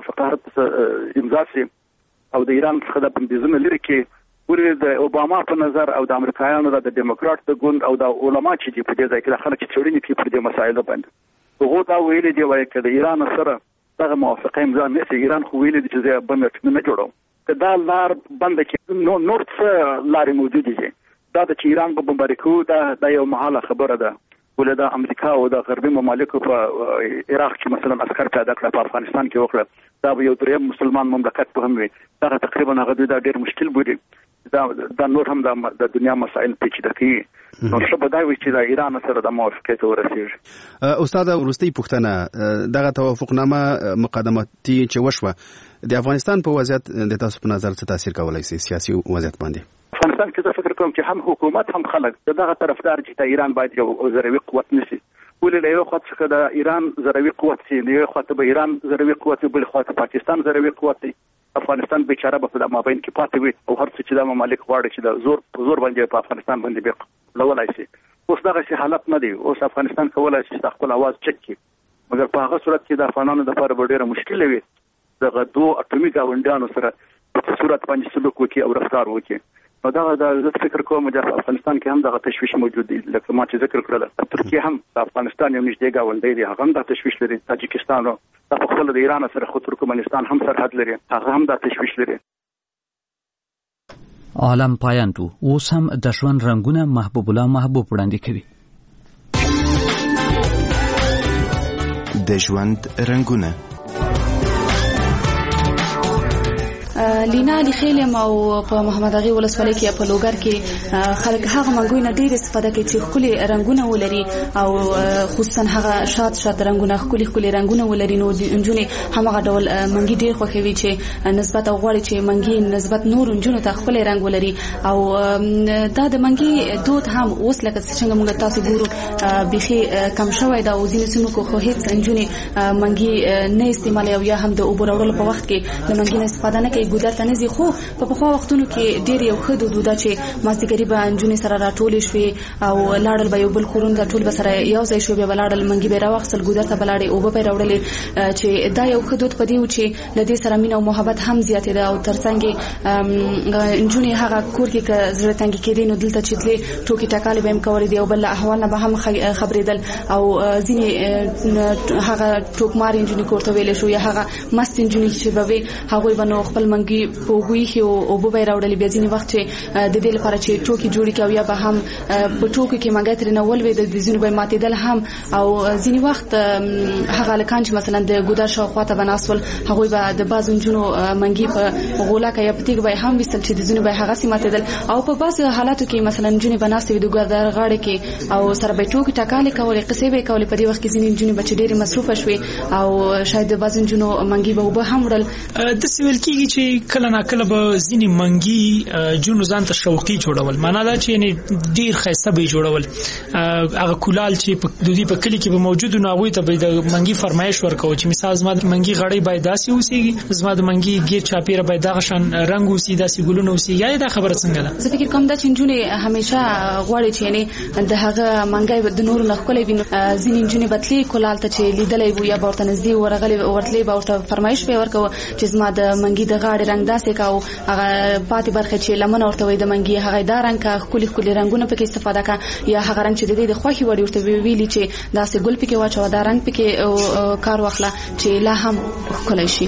موافقه امضا شي او د ایران څخه د بندیزونو لري کې ورې د اوباما په نظر او د امریکایانو د ډیموکرات د ګوند او د علما چې دی په دې ځای کې د خلک چورینې کې پر دې مسایلو باندې هغه دا ویلي دی وایي چې د ایران سره دغه موافقه امضا نه شي. ایران خو ویلي دی چې زه بند نه جوړوم که دا لار بند کې نو نور څه لارې موجود دي دا د چې ایران په بمباري کوو دا د یو محاله خبره ده. ولې د امریکا او د غربي ممالکو په عراق کې مثلا عسكر پیدا کړ په افغانستان کې وکړه دا به یو دریم مسلمان مملکت په هم وي. دا تقریبا هغه دا ډېر مشکل بودي. دا د نور هم د دنیا مسائل پیچیده کوي نو څه بدای وي چې د ایران سره د موافقه ته ورسیږي. استاد ورستي پوښتنه دغه توافقنامه مقدماتي چې وشوه د افغانستان په وضعیت د تاسو په نظر څه تاثیر کولای شي سیاسي وضعیت باندې؟ افغانستان کې زه فکر کوم چې هم حکومت هم خلک دغه طرفدار چې د ایران باید یو زروي قوت نشي. ولې له یو خوا څخه د ایران زروي قوت سي له یو خوا ته به ایران زروي قوت بل خوا ته پاکستان زروي قوت دی. افغانستان بیچاره به په مابین کې پاتې وي او هر څه چې د ممالک غواړي چې د زور په زور باندې په افغانستان باندې به لولای شي. اوس دغه شي حالت نه دی. اوس افغانستان کولای شي خپل आवाज چک کړي مګر په هغه صورت کې د افغانانو لپاره ډېره مشکل وي دغه دوه اټومي ګاونډیانو سره په صورت باندې سلوک وکړي او رفتار وکړي. نو دا د فکر کوم چې افغانستان کې هم دغه تشویش موجود دی. لکه ما چې ذکر کړل ترکیه هم د افغانستان یو نږدې ګاونډی دی. هغه هم د تشویش لري. تاجکستان او د خپل د ایران سره خو ترکمنستان هم سرحد لري. هغه هم د تشویش لري. عالم پایانتو اوس هم د ژوند رنگونه محبوب الله محبوب وړاندې کوي. د ژوند رنگونه لینا علی خیلم او په محمد اغي ولسوالۍ کې په لوګر کې خلک هغه منګوینه ډېر استفاده کوي چې خولي رنگونه ولري او خصوصا هغه شاد شاد رنگونه خولي خولي رنگونه ولري. نو انجونې همغه ډول منګي ډېر خوښوي چې نسبت او غواړي چې منګي نسبت نور انجونو ته خپل رنگ ولري او دا د منګي دود هم اوس لکه څنګه موږ تاسو ګورو بيخي کم شوی دا او ځینې سیمو کې خو هیڅ انجونې منګي نه استعمالوي او یا هم د اوبو راوړلو په وخت کې د منګي نه استفاده نه کوي. ګودر ته نزي خو په پخوا وختونو کې ډېر یو ښه دود ده چې مازدیګري به انجونې سره راټولې شوې او لاړل به یو بل کورون ته ټول به سره یو ځای شوې به لاړل منګي به راوخصل ګودر ته بلاړې اوبه به راوړلې چې دا یو ښه دود په دی و چې له دې سره مینه او محبت هم زیاتې ده او ترڅنګ انجونې هغه کور کې که زړه تنګي کېدې نو دلته چې تلې ټوکې ټکالې به هم کولې دي او بل احوال نه به هم خبرېدل او ځینې هغه ټوکمار انجونې کورته ویلې شو یا هغه مست انجونې چې به وي هغوی به نو خپل منګي په وګوي او اوبه به راوړلې. بیا ځینې وخت چې د دې لپاره چې ټوکې جوړې کړي او یا به هم په ټوکو کې منګی ترېنه ولوېد د ځینو به ماتېدل هم او ځینې وخت هغه هلکان چې مثلا د ګودر شاوخوا ته به ناست ول هغوی به د بعضو نجونو منګي په غولکه یا په تیږ به یې هم ویستل چې د ځینو به یې هغسې ماتېدل او په بعضو حالاتو کې مثلا نجونې به ناستې وي د ګودر غاړې کې او سره به یې ټوکې ټکالې کولې قصې به یې کولې. په دې وخت کې ځینې نجونې به چې ډېرې مصروفه شوې او شاید د بعضو نجونو منګي به اوبه هم وړل. داسې ویل کېږي چې کله ناکله به ځینې منګي جنو ځان ته شوقي جوړول. معنا دا چې یعنې ډېر ښایسته به یې جوړول. هغه کولال چې په دوی په کلي کې به موجود وو هغوی ته به د منګي فرمایش ورکوو چې مثال زما د منګي غړۍ باید داسې اوسېږي زما د منګي ګیر چاپېره باید دغه شان رنګ اوسي داسې ګلونه اوسي. یا دا خبره څنګه ده؟ زه فکر کوم دا چې نجونې همیشه غواړي چې یعنې د هغه منګی د نورو نه ښکلی وي. ځینې نجونې به تلې کولال ته چې لیدلی وو یا به ورته نږدې ورغلې ورتلې به ورته فرمایش به یې ورکوه چې زما د منګي د غاړې رنګ داسې کا او هغه پاتې برخه چې لمن ورته وي د منګي هغه دا رنګ کا ښکلي ښکلي رنګونه پکې استفاده کا یا هغه رنګ چې د دې د خوښې وړ ورته ویلي چې داسې ګل پکې واچوه دا رنګ پکې کار واخله چې لا هم ښکلی شي.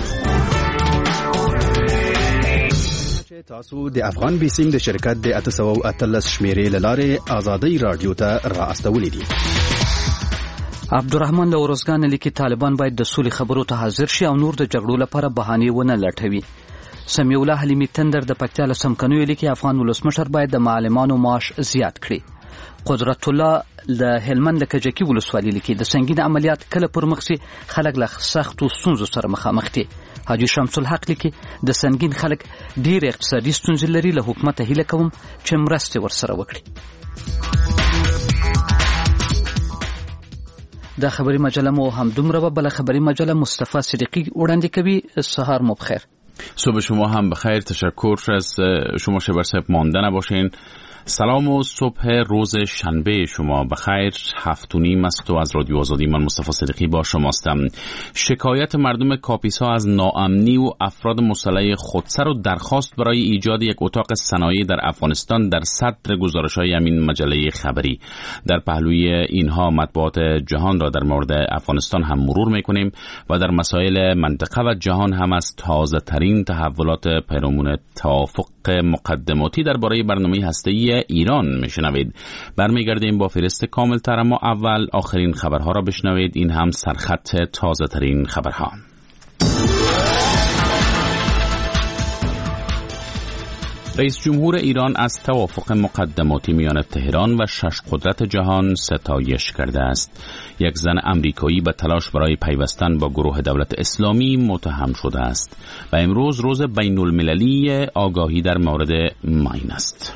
تاسو د افغان بیسیم د شرکت د اته سوه او اتلس شمیرې له لارې ازادۍ راډیو ته را استولې دي. عبدالرحمن له ورزګان لیکي طالبان باید د سولې خبرو ته حاضر شي او نور د جګړو لپاره بهانې ونه لټوي. سمیع الله حلیمي تندر د پکتیا له سمکنیو لیکي افغان ولسمشر باید د معلمانو معاش زیات کړي. قدرت الله د هلمند د کجکی ولسوالۍ لیکي د سنگین عملیات کله پر مخ سي خلک له سختو ستونزو سره مخامخ دي. حاجی شمس الحق لیکي د سنگین خلک ډیر اقتصادي ستونزې لري، له حکومت هیله کوم چې مرسته ورسره وکړي. د خبری مجله مو هم دومره بل خبری مجله مصطفی صدیقی وړاندې کوي. سهار مو بخیر. صبح شما هم بخیر. تشکر از شما شبر صاحب مانده نباشین. سلام و صبح روز شنبه شما بخیر. هفت و نیم است و از رادیو آزادی من مصطفی صدیقی با شماستم. شکایت مردم کاپیسا از ناامنی و افراد مسلح خودسر و درخواست برای ایجاد یک اتاق صنایع در افغانستان در صدر گزارش‌های همین مجله خبری. در پهلوی اینها مطبوعات جهان را در مورد افغانستان هم مرور می‌کنیم و در مسائل منطقه و جهان هم از تازه ترین تحولات پیرامون توافق مقدماتی درباره برنامه هسته‌ای ایران میشنوید. برمیگردیم با فهرست کامل تر، اما اول آخرین خبرها را بشنوید. این هم سرخط تازه ترین خبرها. رئیس جمهور ایران از توافق مقدماتی میان تهران و شش قدرت جهان ستایش کرده است. یک زن امریکایی به تلاش برای پیوستن با گروه دولت اسلامی متهم شده است و امروز روز بین المللی آگاهی در مورد ماین است.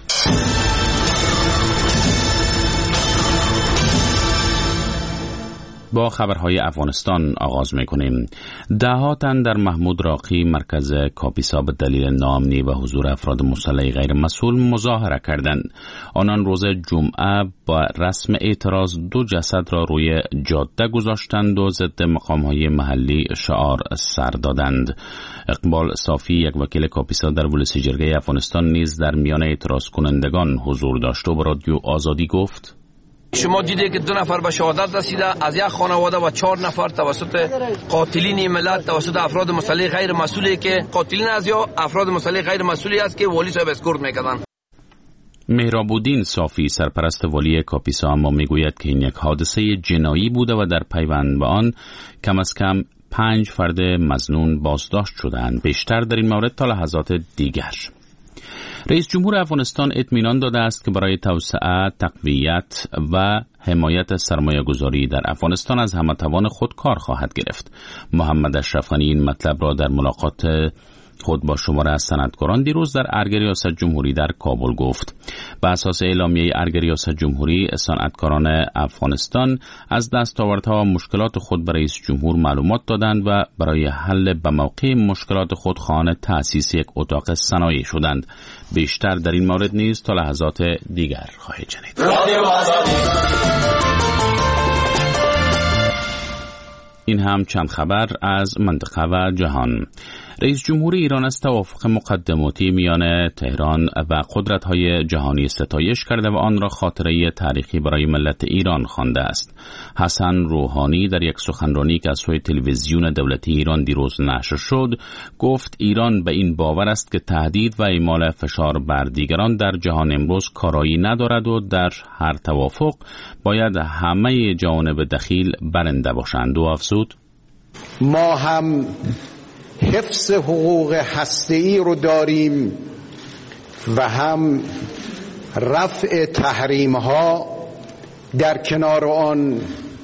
با خبرهای افغانستان آغاز می‌کنیم. ده‌ها تن در محمود راقی مرکز کاپیسا به دلیل ناامنی و حضور افراد مسلح غیر مسئول مظاهره کردند. آنان روز جمعه با رسم اعتراض دو جسد را روی جاده گذاشتند و ضد مقام‌های محلی شعار سر دادند. اقبال صافی، یک وکیل کاپیسا در ولسی جرگه افغانستان، نیز در میان اعتراض کنندگان حضور داشت و به رادیو آزادی گفت: شما دیده که دو نفر به شهادت رسیده از یک خانواده و چهار نفر توسط قاتلین ملت، توسط افراد مسلح غیر مسئولی که قاتلین از یا افراد مسلح غیر مسئولی است که والی صاحب اسکورت میکردن. مهراب‌الدین صافی، سرپرست والی کاپیسا، اما میگوید که این یک حادثه جنایی بوده و در پیوند به آن کم از کم پنج فرد مظنون بازداشت شدند. بیشتر در این مورد تا لحظات دیگر. رئیس جمهور افغانستان اطمینان داده است که برای توسعه، تقویت و حمایت سرمایه‌گذاری در افغانستان از همه توان خود کار خواهد گرفت. محمد اشرف غنی این مطلب را در ملاقات خود با شماره از صنعتکاران دیروز در ارگ ریاست جمهوری در کابل گفت. به اساس اعلامیه ارگ ریاست جمهوری، صنعتکاران افغانستان از دستاوردها و مشکلات خود به رئیس جمهور معلومات دادند و برای حل به موقع مشکلات خود خواهان تأسیس یک اتاق صنایع شدند. بیشتر در این مورد نیز تا لحظات دیگر خواهید شنید. این هم چند خبر از منطقه و جهان. رئیس جمهور ایران از توافق مقدماتی میان تهران و قدرت‌های جهانی ستایش کرده و آن را خاطره تاریخی برای ملت ایران خوانده است. حسن روحانی در یک سخنرانی که از سوی تلویزیون دولتی ایران دیروز نشر شد گفت ایران به این باور است که تهدید و اعمال فشار بر دیگران در جهان امروز کارایی ندارد و در هر توافق باید همه جوانب دخیل برنده باشند و افزود: ما هم حفظ حقوق هسته‌ای رو داریم و هم رفع تحریم ها در کنار آن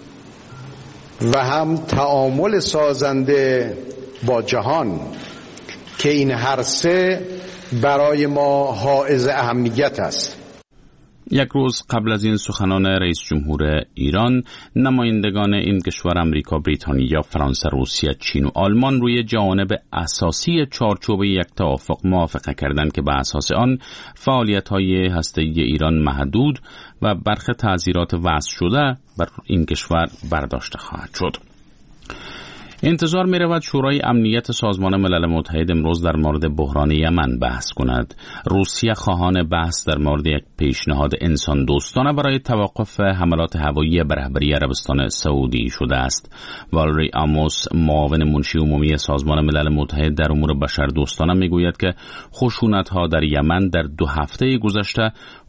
و هم تعامل سازنده با جهان که این هر سه برای ما حائز اهمیت است. یک روز قبل از این سخنان رئیس جمهور ایران، نمایندگان این کشور امریکا، بریتانیا، فرانسه، روسیه، چین و آلمان روی جوانب اساسی چارچوب یک توافق موافقه کردند که به اساس آن فعالیت‌های هسته‌ای ایران محدود و برخی تعزیرات وضع شده بر این کشور برداشته خواهد شد. انتظار می رود شورای امنیت سازمان ملل متحد امروز در مورد بحران یمن بحث کند. روسیه خواهان بحث در مورد یک پیشنهاد انسان دوستانه برای توقف حملات هوایی به رهبری عربستان سعودی شده است. والری آموس، معاون منشی عمومی سازمان ملل متحد در امور بشر دوستانه می گوید که خشونت‌ها در یمن در دو هفته گذشته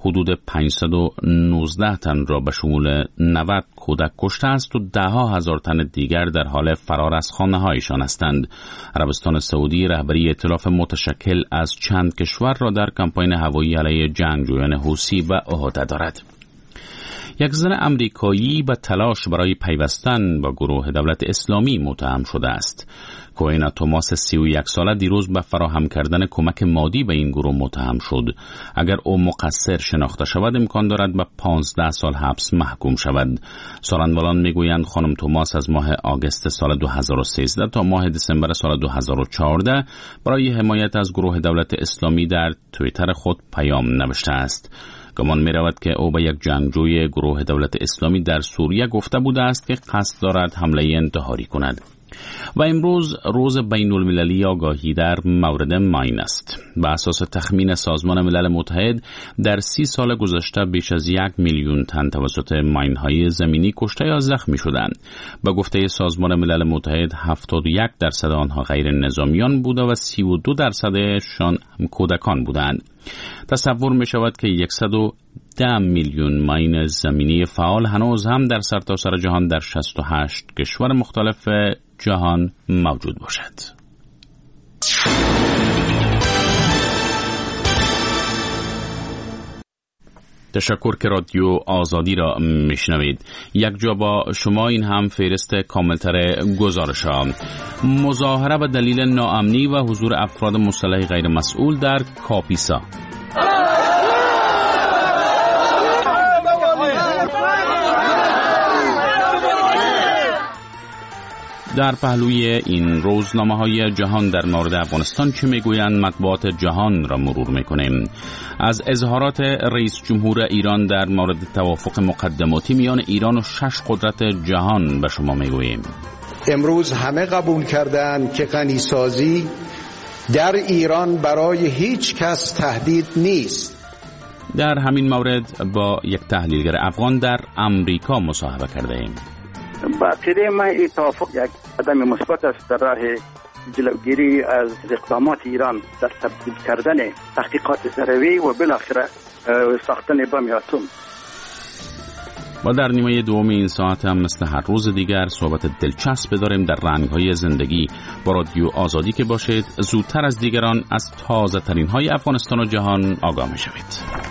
حدود پانصد و نوزده تن را به شمول نود کودک کشته است و ده ها هزار تن دیگر در حال فرار از خانه هایشان هستند. عربستان سعودی رهبری ائتلاف متشکل از چند کشور را در کمپین هوایی علیه جنگجویان حوثی به عهده دارد. یک زن امریکایی به تلاش برای پیوستن با گروه دولت اسلامی متهم شده است. کوئینا توماس سی و یک ساله دیروز به فراهم کردن کمک مادی به این گروه متهم شد. اگر او مقصر شناخته شود امکان دارد به پانزده سال حبس محکوم شود. سخنوران میگویند خانم توماس از ماه آگوست سال دو هزار و سیزده تا ماه دسامبر سال دو هزار و چهارده برای حمایت از گروه دولت اسلامی در توییتر خود پیام نوشته است. گمان می رود که او به یک جنگجوی گروه دولت اسلامی در سوریه گفته بوده است که قصد دارد حمله انتحاری کند. و امروز روز بین المللی آگاهی در مورد ماین است. به اساس تخمین سازمان ملل متحد در سی سال گذشته بیش از یک میلیون تن توسط ماین های زمینی کشته یا زخمی شدند. به گفته سازمان ملل متحد هفتاد و یک درصد آنها غیر نظامیان بوده و سی و دو درصدشان کودکان بودند. تصور می شود که صد و ده میلیون ماین زمینی فعال هنوز هم در سرتاسر جهان در شصت و هشت کشور مختلف جهان موجود باشد. تشکر که رادیو آزادی را میشنوید. یک جا با شما این هم فهرست کاملتر گزارش ها. مظاهره به دلیل ناامنی و حضور افراد مسلح غیر مسئول در کاپیسا. در پهلوی این روزنامه‌های جهان در مورد افغانستان چه میگویند مطبوعات جهان را مرور میکنیم. از اظهارات رئیس جمهور ایران در مورد توافق مقدماتی میان ایران و شش قدرت جهان به شما میگوییم. امروز همه قبول کردند که غنیسازی در ایران برای هیچ کس تهدید نیست. در همین مورد با یک تحلیلگر افغان در امریکا مصاحبه کرده ایم. با عقیده من این توافق یک قدم مثبت است در راه جلوگیری از اقدامات ایران در تبدیل کردن تحقیقات ذروی و بالاخره ساختن بم اتم. و در نیمه دوم این ساعت هم مثل هر روز دیگر صحبت دلچسب داریم در رنگ‌های زندگی. با رادیو آزادی که باشید زودتر از دیگران از تازه ترین های افغانستان و جهان آگاه می‌شوید.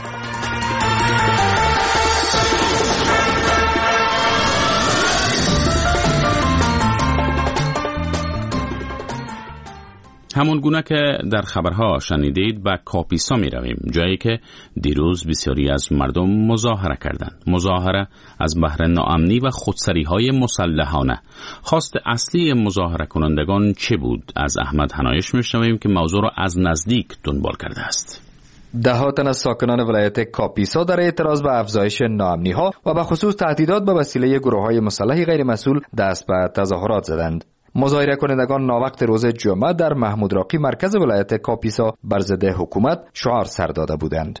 همون گونه که در خبرها شنیدید به کاپیسا می رویم، جایی که دیروز بسیاری از مردم مظاهره کردند. مظاهره از بهر ناامنی و خودسری های مسلحانه. خواست اصلی مظاهره کنندگان چه بود؟ از احمد حنایش می شنویم که موضوع را از نزدیک دنبال کرده است. ده ها تن از ساکنان ولایت کاپیسا در اعتراض به افزایش ناامنی ها و به خصوص تهدیدات به وسیله گروه های مسلح غیر مسئول دست به تظاهرات زدند. مظاهره کنندگان ناوقت روز جمعه در محمود راقی مرکز ولایت کاپیسا بر ضد حکومت شعار سر داده بودند.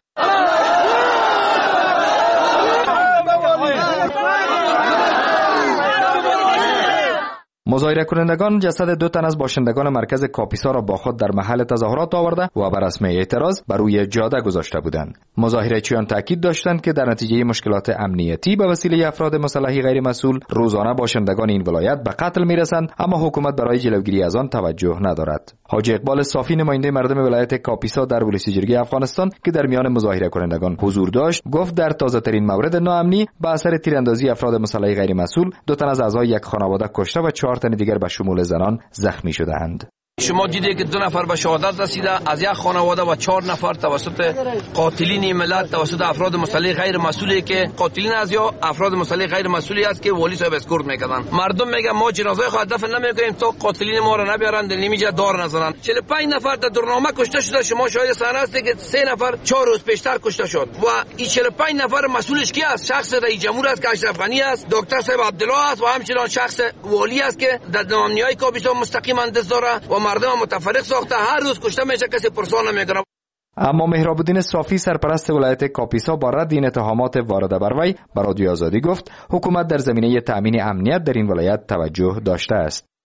مظاهره کنندگان جسد دو تن از باشندگان مرکز کاپیسا را با خود در محل تظاهرات آورده و بر رسم اعتراض بر روی جاده گذاشته بودند. مظاهره‌چیان تاکید داشتند که در نتیجه مشکلات امنیتی به وسیله افراد مسلح غیر مسئول روزانه باشندگان این ولایت به قتل میرسند، اما حکومت برای جلوگیری از آن توجه ندارد. حاجی اقبال صافی نماینده مردم ولایت کاپیسا در ولسی جرگه افغانستان که در میان مظاهره کنندگان حضور داشت گفت در تازه ترین مورد ناامنی به اثر تیراندازی افراد مسلح غیر مسئول دو تن از اعضای یک خانواده کشته و چهار تن دیگر به شمول زنان زخمی شده‌اند. شما دیدید که دو نفر به شهادت رسیده از یک خانواده و چهار نفر توسط قاتلین ملت توسط افراد مسلح غیر مسئولی که قاتلین از یا افراد مسلح غیر مسئولی است که والی صاحب اسکورت میکردن. مردم میگن ما جنازه خود دفن نمیکنیم تا قاتلین ما را نبیارن در نمیجا دار نزنن. چهل و پنج نفر در درنامه کشته شده. شما شاهد صحنه هستید که سه نفر چهار روز پیشتر کشته شد و این چهل و پنج نفر مسئولش کی است؟ شخص رئیس جمهور است که اشرف غنی است، دکتر صاحب عبدالله است و همچنین شخص والی است که در نامنیای کاپیسا مستقیما دست داره و مردم متفرق ساخته. هر روز کشته میشه، کسی پرسان نمیکنه. اما مهراب الدین صافی سرپرست ولایت کاپیسا با رد این اتهامات وارده بر وی به رادیو آزادی گفت حکومت در زمینه تأمین امنیت در این ولایت توجه داشته است.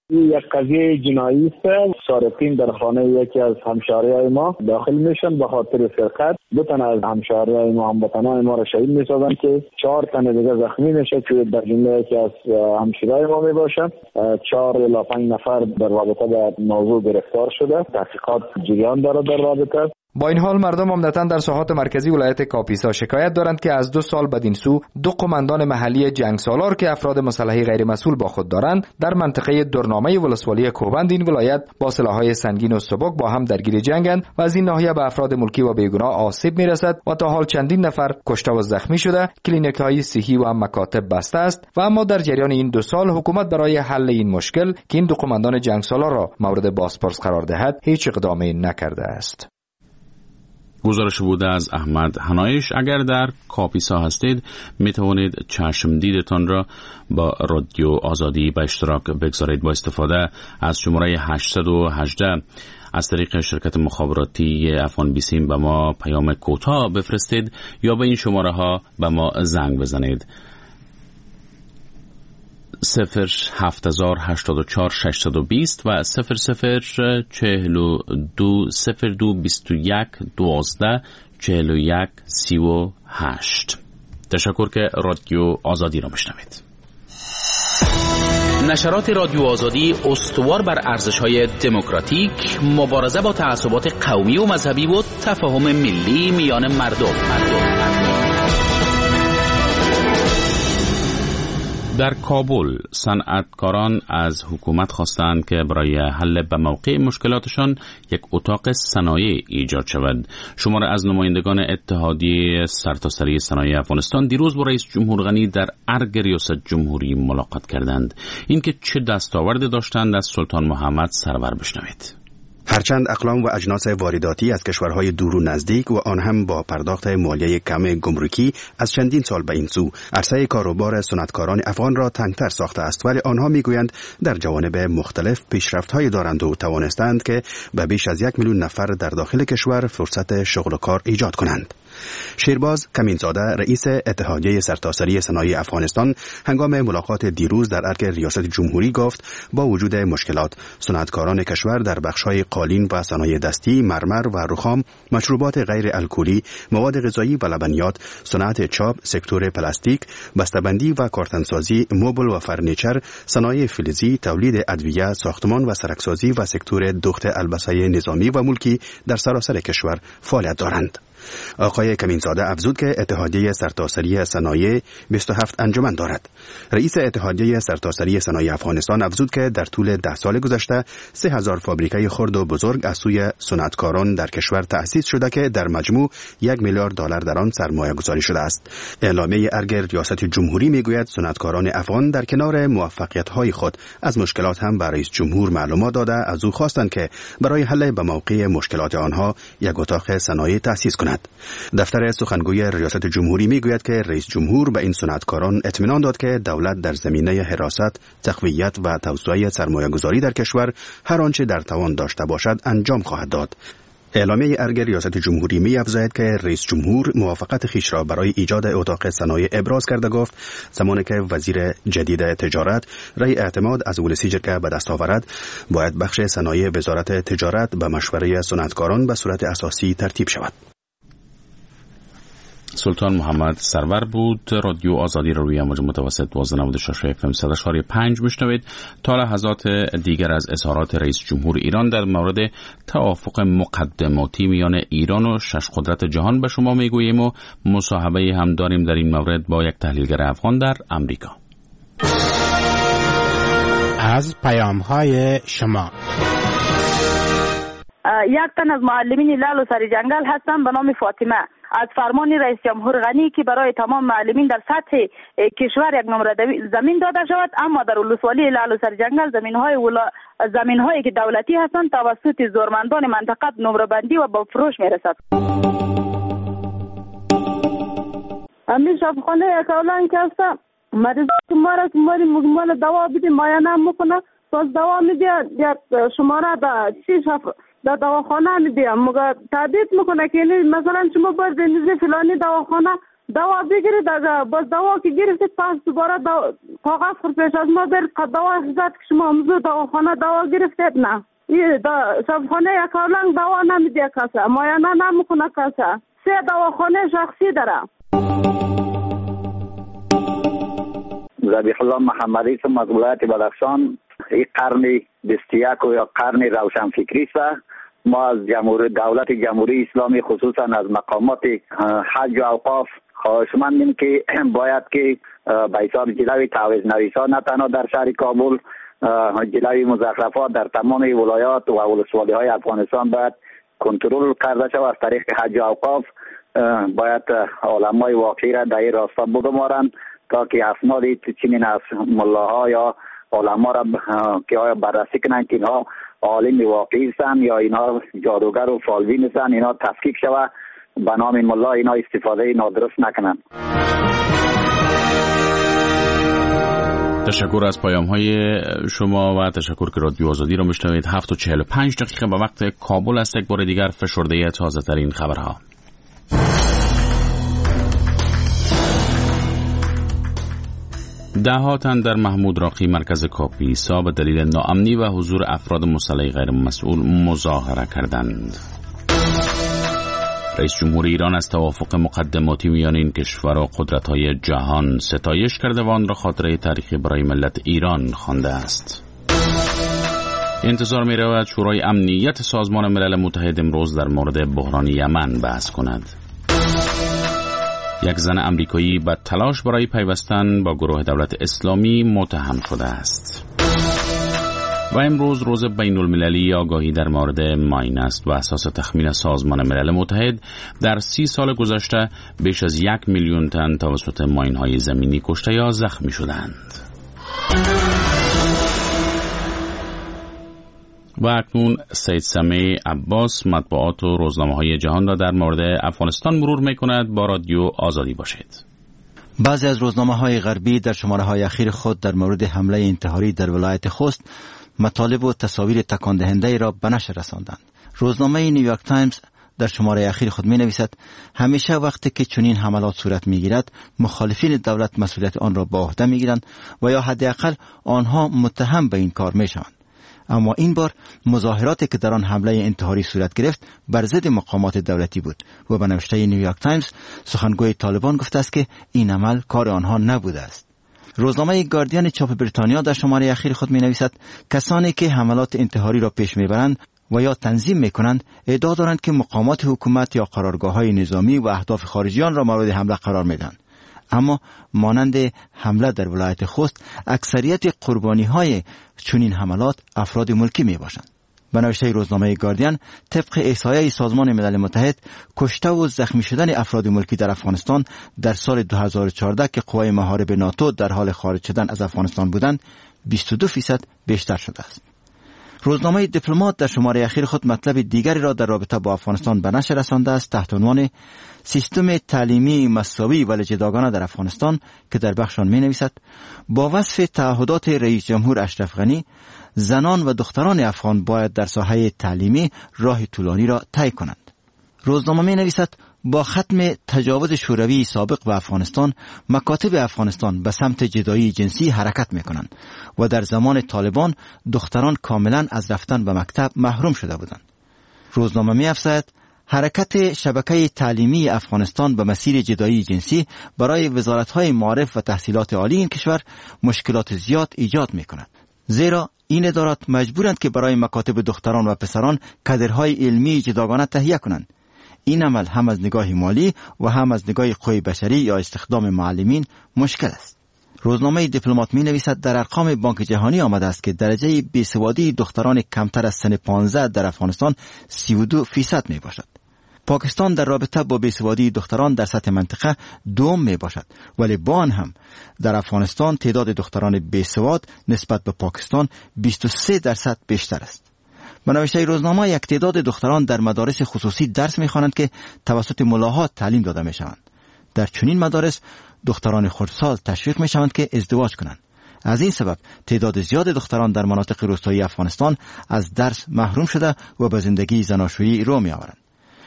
این یک قضیه جنایی است. سارقین در خانه یکی از همشهریای ما داخل میشن به خاطر سرقت. دو تن از همشهریای ما هموطنان ما را شهید میسازن که چهار تن دیگه زخمی میشه که در جمله یکی از همشهریای ما میباشن. چهار الی پنج نفر در رابطه با موضوع گرفتار شده. تحقیقات جریان داره در رابطه. با این حال مردم عمدتاً در ساحات مرکزی ولایت کاپیسا شکایت دارند که از دو سال بدین سو دو قماندان محلی جنگ سالار که افراد مسلحی غیر مسئول با خود دارند در منطقه درنامه ولسوالی کوهبند این ولایت با سلاح‌های سنگین و سبک با هم درگیر جنگند و از این ناحیه به افراد ملکی و بیگناه آسیب میرسد و تا حال چندین نفر کشته و زخمی شده. کلینیک‌های صحی و مکاتب بسته است و اما در جریان این دو سال حکومت برای حل این مشکل که این دو قماندان جنگ سالار را مورد بازپرس قرار دهد هیچ اقدامی نکرده است. گزارش بوده از احمد حنایش. اگر در کاپیسا هستید می توانید چشم دیدتان را با رادیو آزادی به اشتراک بگذارید با استفاده از شماره هشتصد و هجده از طریق شرکت مخابراتی افغان بیسیم به ما پیام کوتاه بفرستید یا به این شماره ها به ما زنگ بزنید: صفر هفت هزار هشتاد و چهار ششصد و بیست و صفر صفر چهل و دو صفر دو بیست و یک دوازده چهل و یک سی و هشت. تشکر که رادیو آزادی را میشنوید. نشرات رادیو آزادی استوار بر ارزش‌های دموکراتیک، مبارزه با تعصبات قومی و مذهبی و تفاهم ملی میان مردم. مردم. در کابل صنعتکاران از حکومت خواستند که برای حل به موقع مشکلاتشان یک اتاق صنایع ایجاد شود. شمار از نمایندگان اتحادیه سرتاسری صنایع افغانستان دیروز با رئیس جمهور غنی در ارگ ریاست جمهوری ملاقات کردند. اینکه چه دستاوردی داشتند از سلطان محمد سرور بشنوید. هرچند اقلام و اجناس وارداتی از کشورهای دور و نزدیک و آن هم با پرداخت مالیه کم گمرکی از چندین سال به این سو عرصه کاروبار صنعتکاران افغان را تنگتر ساخته است، ولی آنها میگویند در جوانب مختلف پیشرفت‌های دارند و توانستند که به بیش از یک میلیون نفر در داخل کشور فرصت شغل و کار ایجاد کنند. شیرباز کمینزاده رئیس اتحادیه سرتاسری صنایع افغانستان هنگام ملاقات دیروز در ارگ ریاست جمهوری گفت با وجود مشکلات صنعتکاران کشور در بخش‌های قالین و صنایع دستی، مرمر و رخام، مشروبات غیر الکلی، مواد غذایی و لبنیات، صنعت چاپ، سکتور پلاستیک، بسته‌بندی و کارتنسازی، مبل و فرنیچر، صنایع فلزی، تولید ادویه، ساختمان و سرکسازی و سکتور دوخت البسه نظامی و ملکی در سراسر کشور فعالیت دارند. آقای کمینزاده افزود که اتحادیه سرتاسری صنایع بیست و هفت انجمن دارد. رئیس اتحادیه سرتاسری صنایع افغانستان افزود که در طول ده سال گذشته سه هزار فابریکه خرد و بزرگ از سوی صنعتکاران در کشور تأسیس شده که در مجموع یک میلیارد دلار در آن سرمایه گذاری شده است. اعلامیه ارگ ریاست جمهوری میگوید صنعتکاران افغان در کنار موفقیت‌های خود از مشکلات هم به رئیس جمهور معلومات داده از او خواستند که برای حل به موقع مشکلات آنها یک اتاق صنایع تأسیس کند. دفتر سخنگوی ریاست جمهوری میگوید که رئیس جمهور به این صنعتکاران اطمینان داد که دولت در زمینه حراست، تقویت و توسعه سرمایه‌گذاری در کشور هر آنچه در توان داشته باشد انجام خواهد داد. اعلامیه ارگ ریاست جمهوری می افزاید که رئیس جمهور موافقت خیش را برای ایجاد اتاق صنایع ابراز کرده گفت زمانی که وزیر جدید تجارت رای اعتماد از ولسی جرگه به دست آورد باید بخش صنایع وزارت تجارت به مشوره صنعتکاران به صورت اساسی ترتیب شود. سلطان محمد سرور بود. رادیو آزادی را روی امواج متوسط دوازده نود و شش اف ام صد و چهار و پنج میشنوید. تا لحظات دیگر از اظهارات رئیس جمهور ایران در مورد توافق مقدماتی میان ایران و شش قدرت جهان به شما میگوییم و مصاحبه هم داریم در این مورد با یک تحلیلگر افغان در امریکا. از پیام‌های شما یک تن از معلمین لالو سری جنگل هستم به نام فاطمه. از فرمان رئیس جمهور غنی که برای تمام معلمین در سطح کشور یک نمره زمین داده شود، اما در ولسوالی لالو سری جنگل زمین‌های ولا زمین‌هایی که دولتی هستند توسط زورمندان منطقه نمره بندی و به فروش میرسد. امیر شفاخانه یک اولان که هستم مریض شماره شماری مگمال دوا بیدی مایانه مکنه باز دوا میده شماره دا چی شف در دواخانه میدیم مگه تهدید میکنه که مثلا شما باید بنزی فلانی دواخانه دوا بگیرید، اگر باز دوا که گرفتید پس دوباره کاغذ خود پیش از ما برید دوا اخذت که شما امروز دواخانه دوا گرفتید. نه این شفاخانه یک اولنگ دوا نمیده کسه، مایانه نمیکنه کسه، سه دواخانه شخصی داره. ذبیح الله محمدی ام از ولایت بدخشان. این قرن بیست و یک یا قرن روشنفکری است. ما از جمهوری دولت جمهوری اسلامی خصوصا از مقامات حج و اوقاف خواهشمندیم که باید که به حساب جلوی تعویض نویسان نه تنها در شهر کابل، جلوی مزخرفات در تمام ولایات و ولسوالی های افغانستان باید کنترل کرده شود. از طریق حج و اوقاف باید علمای واقعی را در این راستا بگمارند تا که اسناد چنین از ملاها یا علما را که آیا بررسی کنند که اینها عالم واقعی هستند یا اینها جادوگر و فالبین هستند، اینها تفکیک شود به نام ملا اینها استفاده نادرست نکنند. تشکر از پیام های شما و تشکر که رادیو آزادی را میشنوید. هفت و چهل و پنج دقیقه به وقت کابل است. یک بار دیگر فشرده تازه ترین خبرها. ده تن در محمود راقی مرکز کاپیسا به دلیل ناامنی و حضور افراد مسلح غیر مسئول مظاهره کردند. رئیس جمهور ایران از توافق مقدماتی میان این کشور و قدرت‌های جهان ستایش کرده و آن را خاطره تاریخی برای ملت ایران خوانده است. انتظار می‌رود شورای امنیت سازمان ملل متحد امروز در مورد بحران یمن بحث کند. یک زن امریکایی به تلاش برای پیوستن با گروه دولت اسلامی متهم شده است. و امروز روز بین المللی آگاهی در مورد ماین است و اساس تخمین سازمان ملل متحد در سی سال گذشته بیش از یک میلیون تن توسط ماین های زمینی کشته یا زخمی شدند. و اکنون سید سمیع عباس مطبوعات و روزنامه های جهان را در مورد افغانستان مرور می کند. با رادیو آزادی باشید. بعضی از روزنامه های غربی در شماره های اخیر خود در مورد حمله انتحاری در ولایت خوست مطالب و تصاویر تکان دهنده را به نشر رساندند. روزنامه نیویورک تایمز در شماره اخیر خود می نویسد همیشه وقتی که چنین حملات صورت می گیرد مخالفین دولت مسئولیت آن را به عهده می گیرند و یا حداقل آنها متهم به این کار می شوند. اما این بار مظاهراتی که در آن حمله انتحاری صورت گرفت بر ضد مقامات دولتی بود و به نوشته نیویورک تایمز سخنگوی طالبان گفته است که این عمل کار آنها نبوده است. روزنامه گاردین چاپ بریتانیا در شماره اخیر خود می نویسد کسانی که حملات انتحاری را پیش می برند و یا تنظیم می کنند ادعا دارند که مقامات حکومت یا قرارگاه های نظامی و اهداف خارجیان را مورد حمله قرار می دهند. اما مانند حمله در ولایت خوست اکثریت قربانی های چنین حملات افراد ملکی می باشند. به نوشته روزنامه گاردین طبق احصایه سازمان ملل متحد کشته و زخمی شدن افراد ملکی در افغانستان در سال دو هزار و چهارده که قوای محارب ناتو در حال خارج شدن از افغانستان بودند بیست و دو درصد بیشتر شده است. روزنامه دیپلمات در شماره اخیر خود مطلب دیگری را در رابطه با افغانستان به نشر رسانده است تحت عنوان سیستم تعلیمی مساوی و جداگانه در افغانستان که در بخشان می نویسد با وصف تعهدات رئیس جمهور اشرف غنی زنان و دختران افغان باید در ساحه تعلیمی راه طولانی را طی کنند. روزنامه می نویسد با ختم تجاوز شوروی سابق به افغانستان مکاتب افغانستان به سمت جدایی جنسی حرکت می کنند و در زمان طالبان دختران کاملا از رفتن به مکتب محروم شده بودند. روزنامه می افزاید حرکت شبکه تعلیمی افغانستان به مسیر جدایی جنسی برای وزارت‌های معارف و تحصیلات عالی این کشور مشکلات زیاد ایجاد می کند. زیرا این ادارات مجبورند که برای مکاتب دختران و پسران کادرهای علمی جداگانه تهیه کنند. این عمل هم از نگاه مالی و هم از نگاه قوی بشری یا استخدام معلمین مشکل است. روزنامه دیپلمات می نویسد در ارقام بانک جهانی آمده است که درجه بیسوادی دختران کمتر از سن پانزده در افغانستان سی و دو فیصد می باشد. پاکستان در رابطه با بیسوادی دختران در سطح منطقه دوم می باشد، ولی با آن هم در افغانستان تعداد دختران بیسواد نسبت به پاکستان بیست و سه درصد بیشتر است. به نوشته روزنامه یک تعداد دختران در مدارس خصوصی درس می‌خوانند که توسط ملاها تعلیم داده می‌شوند. در چنین مدارس دختران خردسال تشویق می‌شوند که ازدواج کنند. از این سبب تعداد زیاد دختران در مناطق روستایی افغانستان از درس محروم شده و به زندگی زناشویی رو می‌آورند.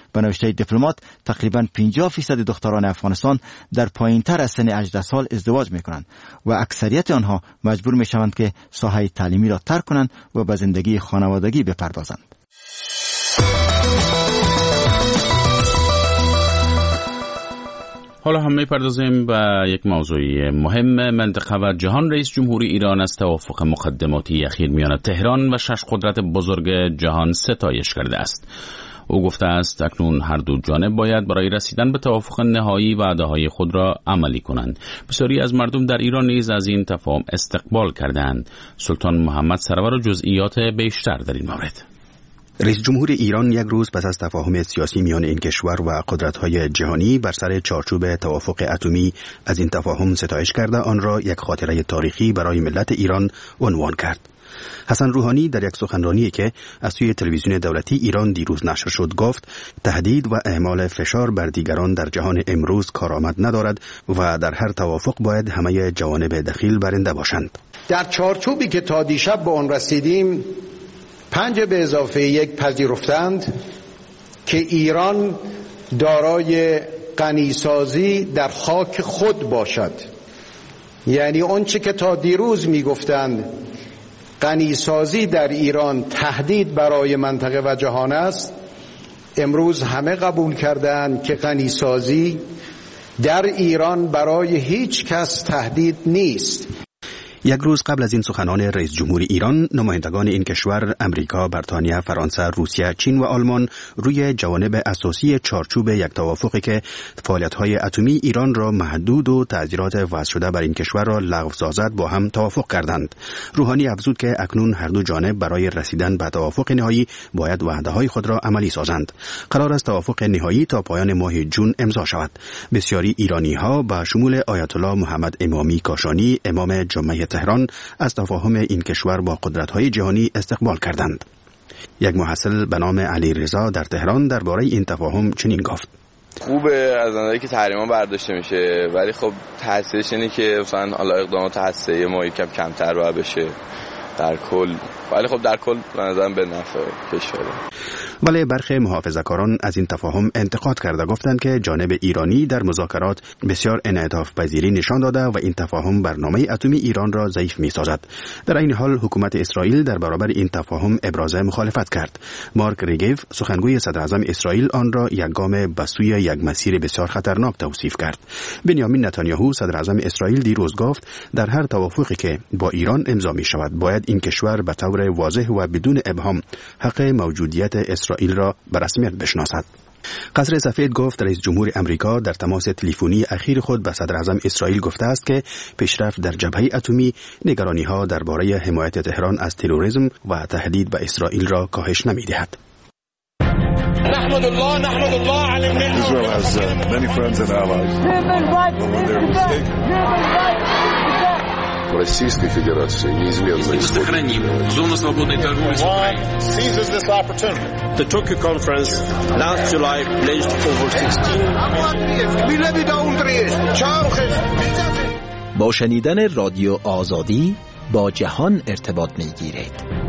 به نوشته دیپلمات تقریبا پنجاه فیصد دختران افغانستان در پایینتر از سن هجده سال ازدواج میکنند و اکثریت آنها مجبور میشوند که ساحه تعلیمی را ترک کنند و به زندگی خانوادگی بپردازند. حالا هم میپردازیم به یک موضوع مهم منطقه و جهان. رئیس جمهوری ایران از توافق مقدماتی اخیر میان تهران و شش قدرت بزرگ جهان ستایش کرده است. او گفته است اکنون هر دو جانب باید برای رسیدن به توافق نهایی وعده‌های خود را عملی کنند. بسیاری از مردم در ایران نیز از این تفاهم استقبال کردند. سلطان محمد سرور و جزئیات بیشتر در این مورد. رئیس جمهور ایران یک روز پس از تفاهم سیاسی میان این کشور و قدرت‌های جهانی بر سر چارچوب توافق اتمی از این تفاهم ستایش کرده آن را یک خاطره تاریخی برای ملت ایران عنوان کرد. حسن روحانی در یک سخنرانی که از سوی تلویزیون دولتی ایران دیروز نشر شد گفت تهدید و اعمال فشار بر دیگران در جهان امروز کارآمد ندارد و در هر توافق باید همه جوانب دخیل برنده باشند. در چارچوبی که تا دیشب به آن رسیدیم پنج به اضافه یک پذیرفتند که ایران دارای غنیسازی در خاک خود باشد. یعنی آنچه که تا دیروز میگفتند غنیسازی در ایران تهدید برای منطقه و جهان است، امروز همه قبول کردند که غنیسازی در ایران برای هیچ کس تهدید نیست. یک روز قبل از این سخنان رئیس جمهور ایران، نمایندگان این کشور امریکا، بریتانیا، فرانسه، روسیه، چین و آلمان روی جوانب اساسی چارچوب یک توافقی که فعالیت‌های اتمی ایران را محدود و تعزیرات وضع شده بر این کشور را لغو سازد با هم توافق کردند. روحانی افزود که اکنون هر دو جانب برای رسیدن به توافق نهایی باید وعده‌های خود را عملی سازند. قرار است توافق نهایی تا پایان ماه جون امضا شود. بسیاری ایرانی‌ها به شمول آیت الله محمد امامی کاشانی، امام جمعه تهران، از تفاهم این کشور با قدرت‌های جهانی استقبال کردند. یک محصل به نام علی رضا در تهران درباره این تفاهم چنین گفت: خوبه از نظری که تحریما برداشته میشه، ولی خب تاثیرش اینه که مثلا حالا اقدامات هسته‌ای ما یکم کمتر باید بشه در کل، ولی خب در کل به نظرم به نفع کشوره. ولی برخی محافظه‌کاران از این تفاهم انتقاد کرده، گفتند که جانب ایرانی در مذاکرات بسیار انعطاف پذیری نشان داده و این تفاهم برنامه اتمی ایران را ضعیف می‌سازد. در این حال حکومت اسرائیل درباره این تفاهم ابراز مخالفت کرد. مارک ریگیف، سخنگوی صدر اعظم اسرائیل، آن را یک گام به سوی یک مسیر بسیار خطرناک توصیف کرد. بنیامین نتانیاهو، صدر اعظم اسرائیل، دیروز گفت در هر توافقی که با ایران امضا می‌شود باید این کشور به طور واضح و بدون ابهام حق موجودیت اسرائیل را به رسمیت بشناسد. قصر سفید گفت رئیس جمهور امریکا در تماس تلفنی اخیر خود به صدر اعظم اسرائیل گفته است که پیشرفت در جبهه اتمی نگرانی‌ها درباره حمایت تهران از تروریسم و تهدید به اسرائیل را کاهش نمی‌دهد. نحمد الله نحمد الله على النعمة. Israel has uh, many friends and allies. Российской Федерации неизменно сохраним зону свободной торговли с Украиной. Seizes this opportunity. The Tokyo conference last July pledged over sixteen. با شنیدن رادیو آزادی با جهان ارتباط می‌گیرید.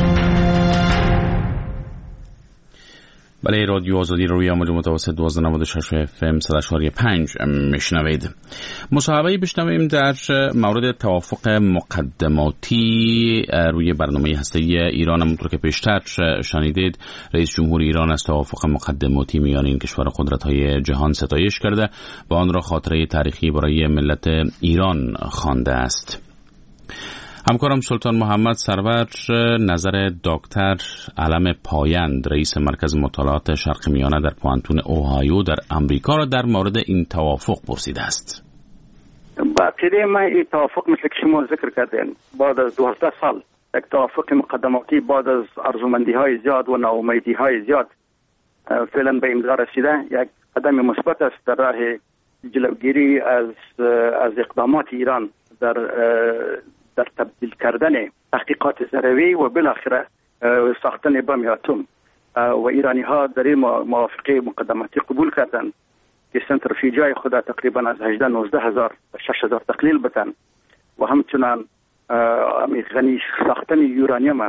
برای رادیو آزادی روی امواج متوسط دوازده نود و شش اف ام صد و چهار و پنج میشنوید. مصاحبه بشنویم در مورد توافق مقدماتی روی برنامه هسته‌ای ایران. همونطور که پیشتر شنیدید رئیس جمهور ایران از توافق مقدماتی میان این کشور قدرت‌های جهان ستایش کرده و آن را خاطره تاریخی برای ملت ایران خوانده است. همکارم سلطان محمد سرور نظر دکتر علم پایند، رئیس مرکز مطالعات شرق میانه در پوانتون اوهایو در امریکا، را در مورد این توافق پرسیده است. با عقیده من این توافق مثل که شما ذکر کردین بعد از دوازده سال یک توافق مقدماتی بعد از ارزومندی های زیاد و ناامیدی های زیاد فعلا به امضا رسیده، یک قدم مثبت است در راه جلوگیری از از اقدامات ایران در در تبدیل کردن تحقیقات ذروی و بالاخره ساختن بم اتم. و ایرانی ها در این موافقه مقدماتی قبول کردند که سنتریفیوژهای خود تقریبا از هجده نوزده هزار و شش هزار تقلیل بدن و همچنان غنی ساختن یورانیم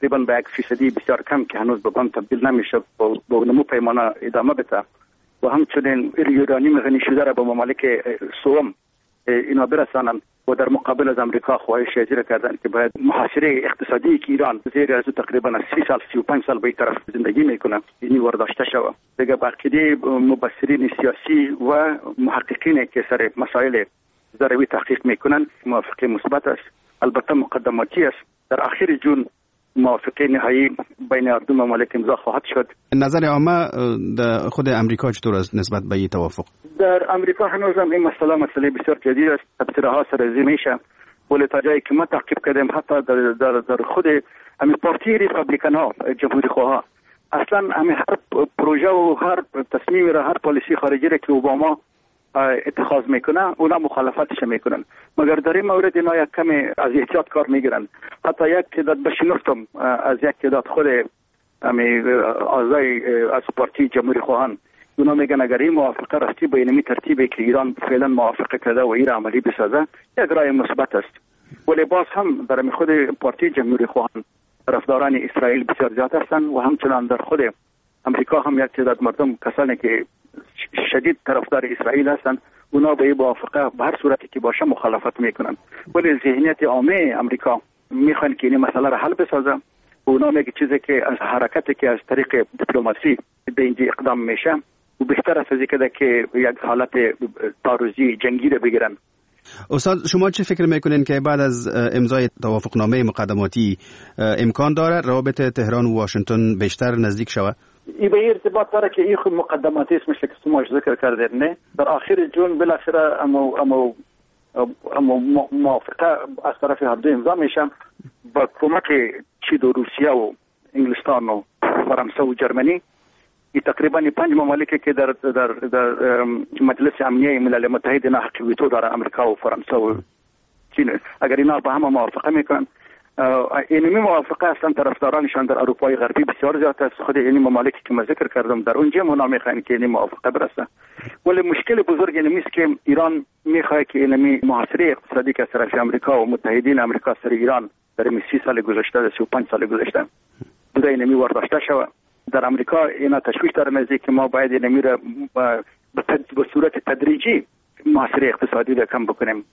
تقریبا به یک فیصدی بسیار کم که هنوز به بم تبدیل نمیشه با نمو پیمانه ادامه بده و همچنین یورانیم غنی شده را به ممالک سوم اینا برسانند و در مقابل از امریکا خواهش اجرا کردن که باید محاصره اقتصادی که ایران زیر از تقریبا سی سال سی و پنج سال به این طرف زندگی میکنه اینی ورداشته شود. دیگه بقیه مبصرین سیاسی و محققین که سر مسائل ضروری تحقیق میکنن موافقه مثبت است، البته مقدماتی است. در آخر جون موافقه نهایی بین دو ممالک امضا خواهد شد. نظر عامه در خود امریکا چطور است نسبت به این توافق؟ در امریکا هنوز هم این مسئله مسئله بسیار جدید است. تبصره ها سرازی میشه ولی تا جایی که ما تعقیب کردیم حتی در در, در خود همین پارتی ریپابلیکن ها جمهوری خواه اصلا همین هر پروژه و هر تصمیم را هر پالیسی خارجی را که اوباما اتخاذ میکنه اونا مخالفتش میکنن، مگر در این مورد اینا یک کمی از احتیاط کار میگیرن. حتی یک تعداد بشنفتم از یک تعداد خود همین اعضای از پارتی جمهوری خواهان اونا میگن اگر این موافقه راستی به اینمی ترتیبی که ایران فعلا موافقه کرده و این عملی بسازه یک رای مثبت است. ولی باز هم در خود پارتی جمهوری خواهان طرفداران اسرائیل بسیار زیاد هستند و همچنان در خود امریکا هم یک تعداد مردم کسانی که شدید طرفدار اسرائیل هستند اونا به این موافقه به هر صورتی که باشه مخالفت میکنن. ولی ذهنیت عامه امریکا میخوان که این مسئله را حل بسازه و اونا میگه چیزی که از حرکتی که از طریق دیپلماسی به اینجا اقدام میشه و بهتر است از اینکه که یک حالت تعارضی جنگی را بگیرن. استاد شما چه فکر میکنین که بعد از امضای توافقنامه مقدماتی امکان داره روابط تهران و واشنگتن بیشتر نزدیک شود؟ این به ارتباط داره که این خود مقدماتی است مثل که شما ذکر کردید. نه در آخر جون بالاخره اما اما اما موافقه از طرف هر دو امضا میشه با کمک چین و روسیه و انگلستان و فرانسه و جرمنی. این تقریبا پنج ممالکی که در در در مجلس امنیه ملل متحد نه حق ویتو داره، امریکا و فرانسه و چین، اگر اینا با هم موافقه میکنن اینمی موافقه اصلا طرفدارانشان در اروپای غربی بسیار زیاد است. خود این ممالکی که من ذکر کردم در اونجا اونا میخوان که این موافقه برسه. ولی مشکل بزرگ اینمی است که ایران میخواد که اینمی محاصره اقتصادی که از طرف امریکا و متحدین امریکا سر ایران در این سی سال گذشته در سی و پنج سال گذشته بوده اینمی ورداشته شود. در امریکا اینا تشویش داره نزدیک که ما باید اینمی را به صورت تدریجی محاصره اقتصادی را کم بکنیم.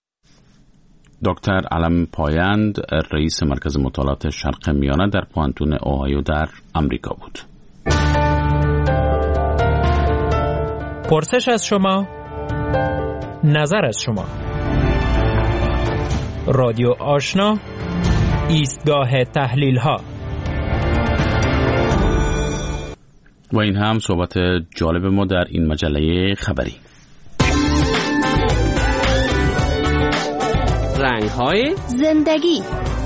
دکتر علم پایند رئیس مرکز مطالعات شرق میانه در پوانتون اوهایو در امریکا بود. پرسش از شما، نظر از شما. رادیو آشنا، ایستگاه تحلیل ها. و این هم صحبت جالب ما در این مجله خبری. رنگ‌های زندگی.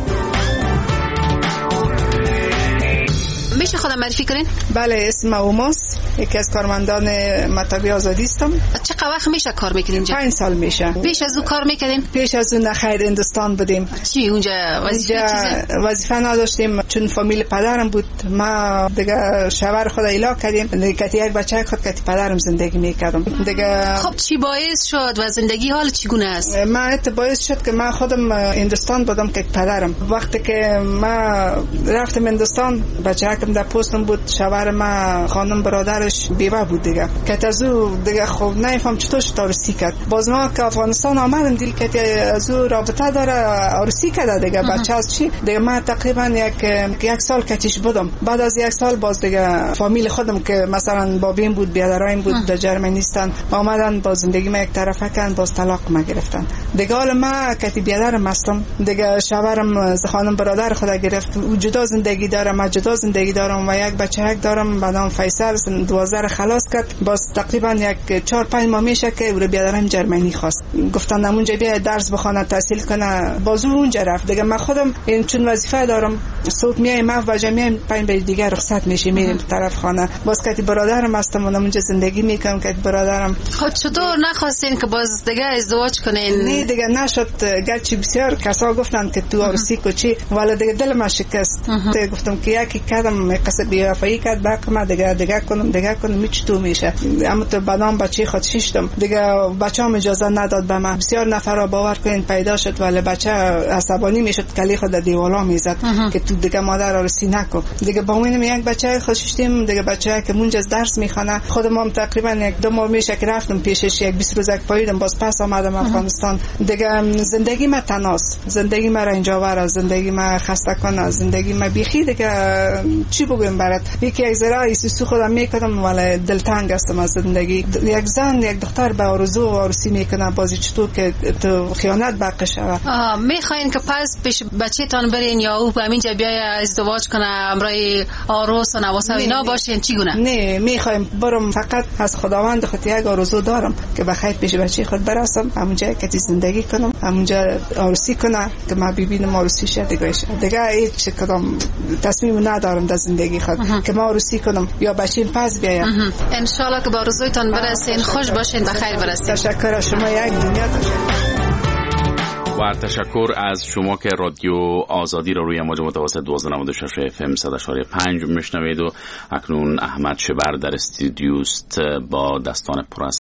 میشه خودم معرفی کنین؟ بله، اسم اوماس، یکی از کارمندان مطبی آزادی هستم. چقدر وقت میشه کار میکنین اینجا؟ پنج سال میشه. پیش از اون کار میکنین؟ پیش از اون خیر هندوستان بودیم. چی اونجا وظیفه چیزه؟ وظیفه نداشتیم چون فامیل پدرم بود. ما دیگه شوهر خود ایلا کردیم. دیگه یک بچه خود که پدرم زندگی میکردم. دیگه خب چی باعث شد و زندگی حال چگونه است؟ من باعث شد که من خودم هندوستان بودم که پدرم وقتی که ما رفتم هندوستان بچه در پستم بود، شوهر ما خانم برادرش بیوه بود دیگه که از او دیگه خب نمیفهم چطور تارسی کرد. باز ما که افغانستان آمدم دیل که از او رابطه داره آرسی کرده دیگه بچه از چی دیگه. من تقریبا یک یک سال کتیش بودم. بعد از یک سال باز دیگه فامیل خودم که مثلا بابیم بود بیادرایم بود در جرمنستان آمدن با زندگی ما یک طرفه کردن، باز طلاق ما گرفتن دیگه. حالا ما که بیادرم هستم دیگه، شوهرم خانم برادر خود گرفت، او جدا زندگی داره، ما جدا زندگی دارم و یک بچه یک دارم به نام فیصل. دوازده خلاص کرد، باز تقریبا یک چهار پنج ماه میشه که او رو بیادرم جرمنی خواست، گفتن اونجا بیا درس بخونه تحصیل کنه، باز اونجا رفت دیگه. من خودم این چون وظیفه دارم صبح میایم ما و جمعیم پنج بار دیگه رخصت میشیم میریم طرف خانه. باز که برادرم هستم اونجا زندگی میکنم که برادرم. خب چطور نخواستین که باز دیگه ازدواج کنین؟ ولی دیگه نشد. گرچه بسیار کسا گفتن که تو عروسی کوچی، ولی دیگه دل ما شکست. گفتم که یکی کردم قصه بی‌وفایی کرد، باقی ما دیگه دیگه کنم دیگه کنم میچ تو میشه. اما تو بدام بچه خود شیشتم دیگه، بچه‌ام اجازه نداد به من. بسیار نفر باور کن پیدا شد، ولی بچه عصبانی میشد، کلی خود دیوالا میزد که تو دیگه مادر عروسی نکن. دیگه با اون یک بچه خود شیشتیم دیگه، بچه که اونجا درس میخونه. خودم هم تقریبا یک دو ماه میشه که رفتم پیشش، یک بیست روز پاییدم، باز پس آمدم افغانستان. دیگه زندگی ما تناس، زندگی ما اینجا وره، زندگی ما خسته کنه، زندگی ما بیخی دیگه چی بگم برات. یکی یک ذره ایسوسو خودم میکنم، ولی دلتنگ هستم از زندگی. یک زن یک دختر به آرزو و عروسی میکنه، بازی چطور که تو خیانت باقی شود. میخواین که پس پیش بچه تان برین یا او همینجا بیای ازدواج کنه، امرای عروس و نواسه و اینا باشین؟ چی گونه؟ نه میخوایم برم، فقط از خداوند خود یک آرزو دارم که بخیر پیش بچه خود برسم، همونجا که زندگی کنم، همونجا عروسی کنه که ما ببینم عروسی شد دیگه. دیگه هیچ کدام تصمیم ندارم در زندگی خود که ما عروسی کنم یا بچین پس بیایم. ان شاء الله که با آرزویتان برسین، خوش باشین، بخیر برسین. تشکر از شما، یک دنیا تشکر. و تشکر از شما که رادیو آزادی را روی موج متوسط دویست و نود و شش اف ام صد و پنج میشنوید. و اکنون احمد شبر در استودیوست با دستان پر از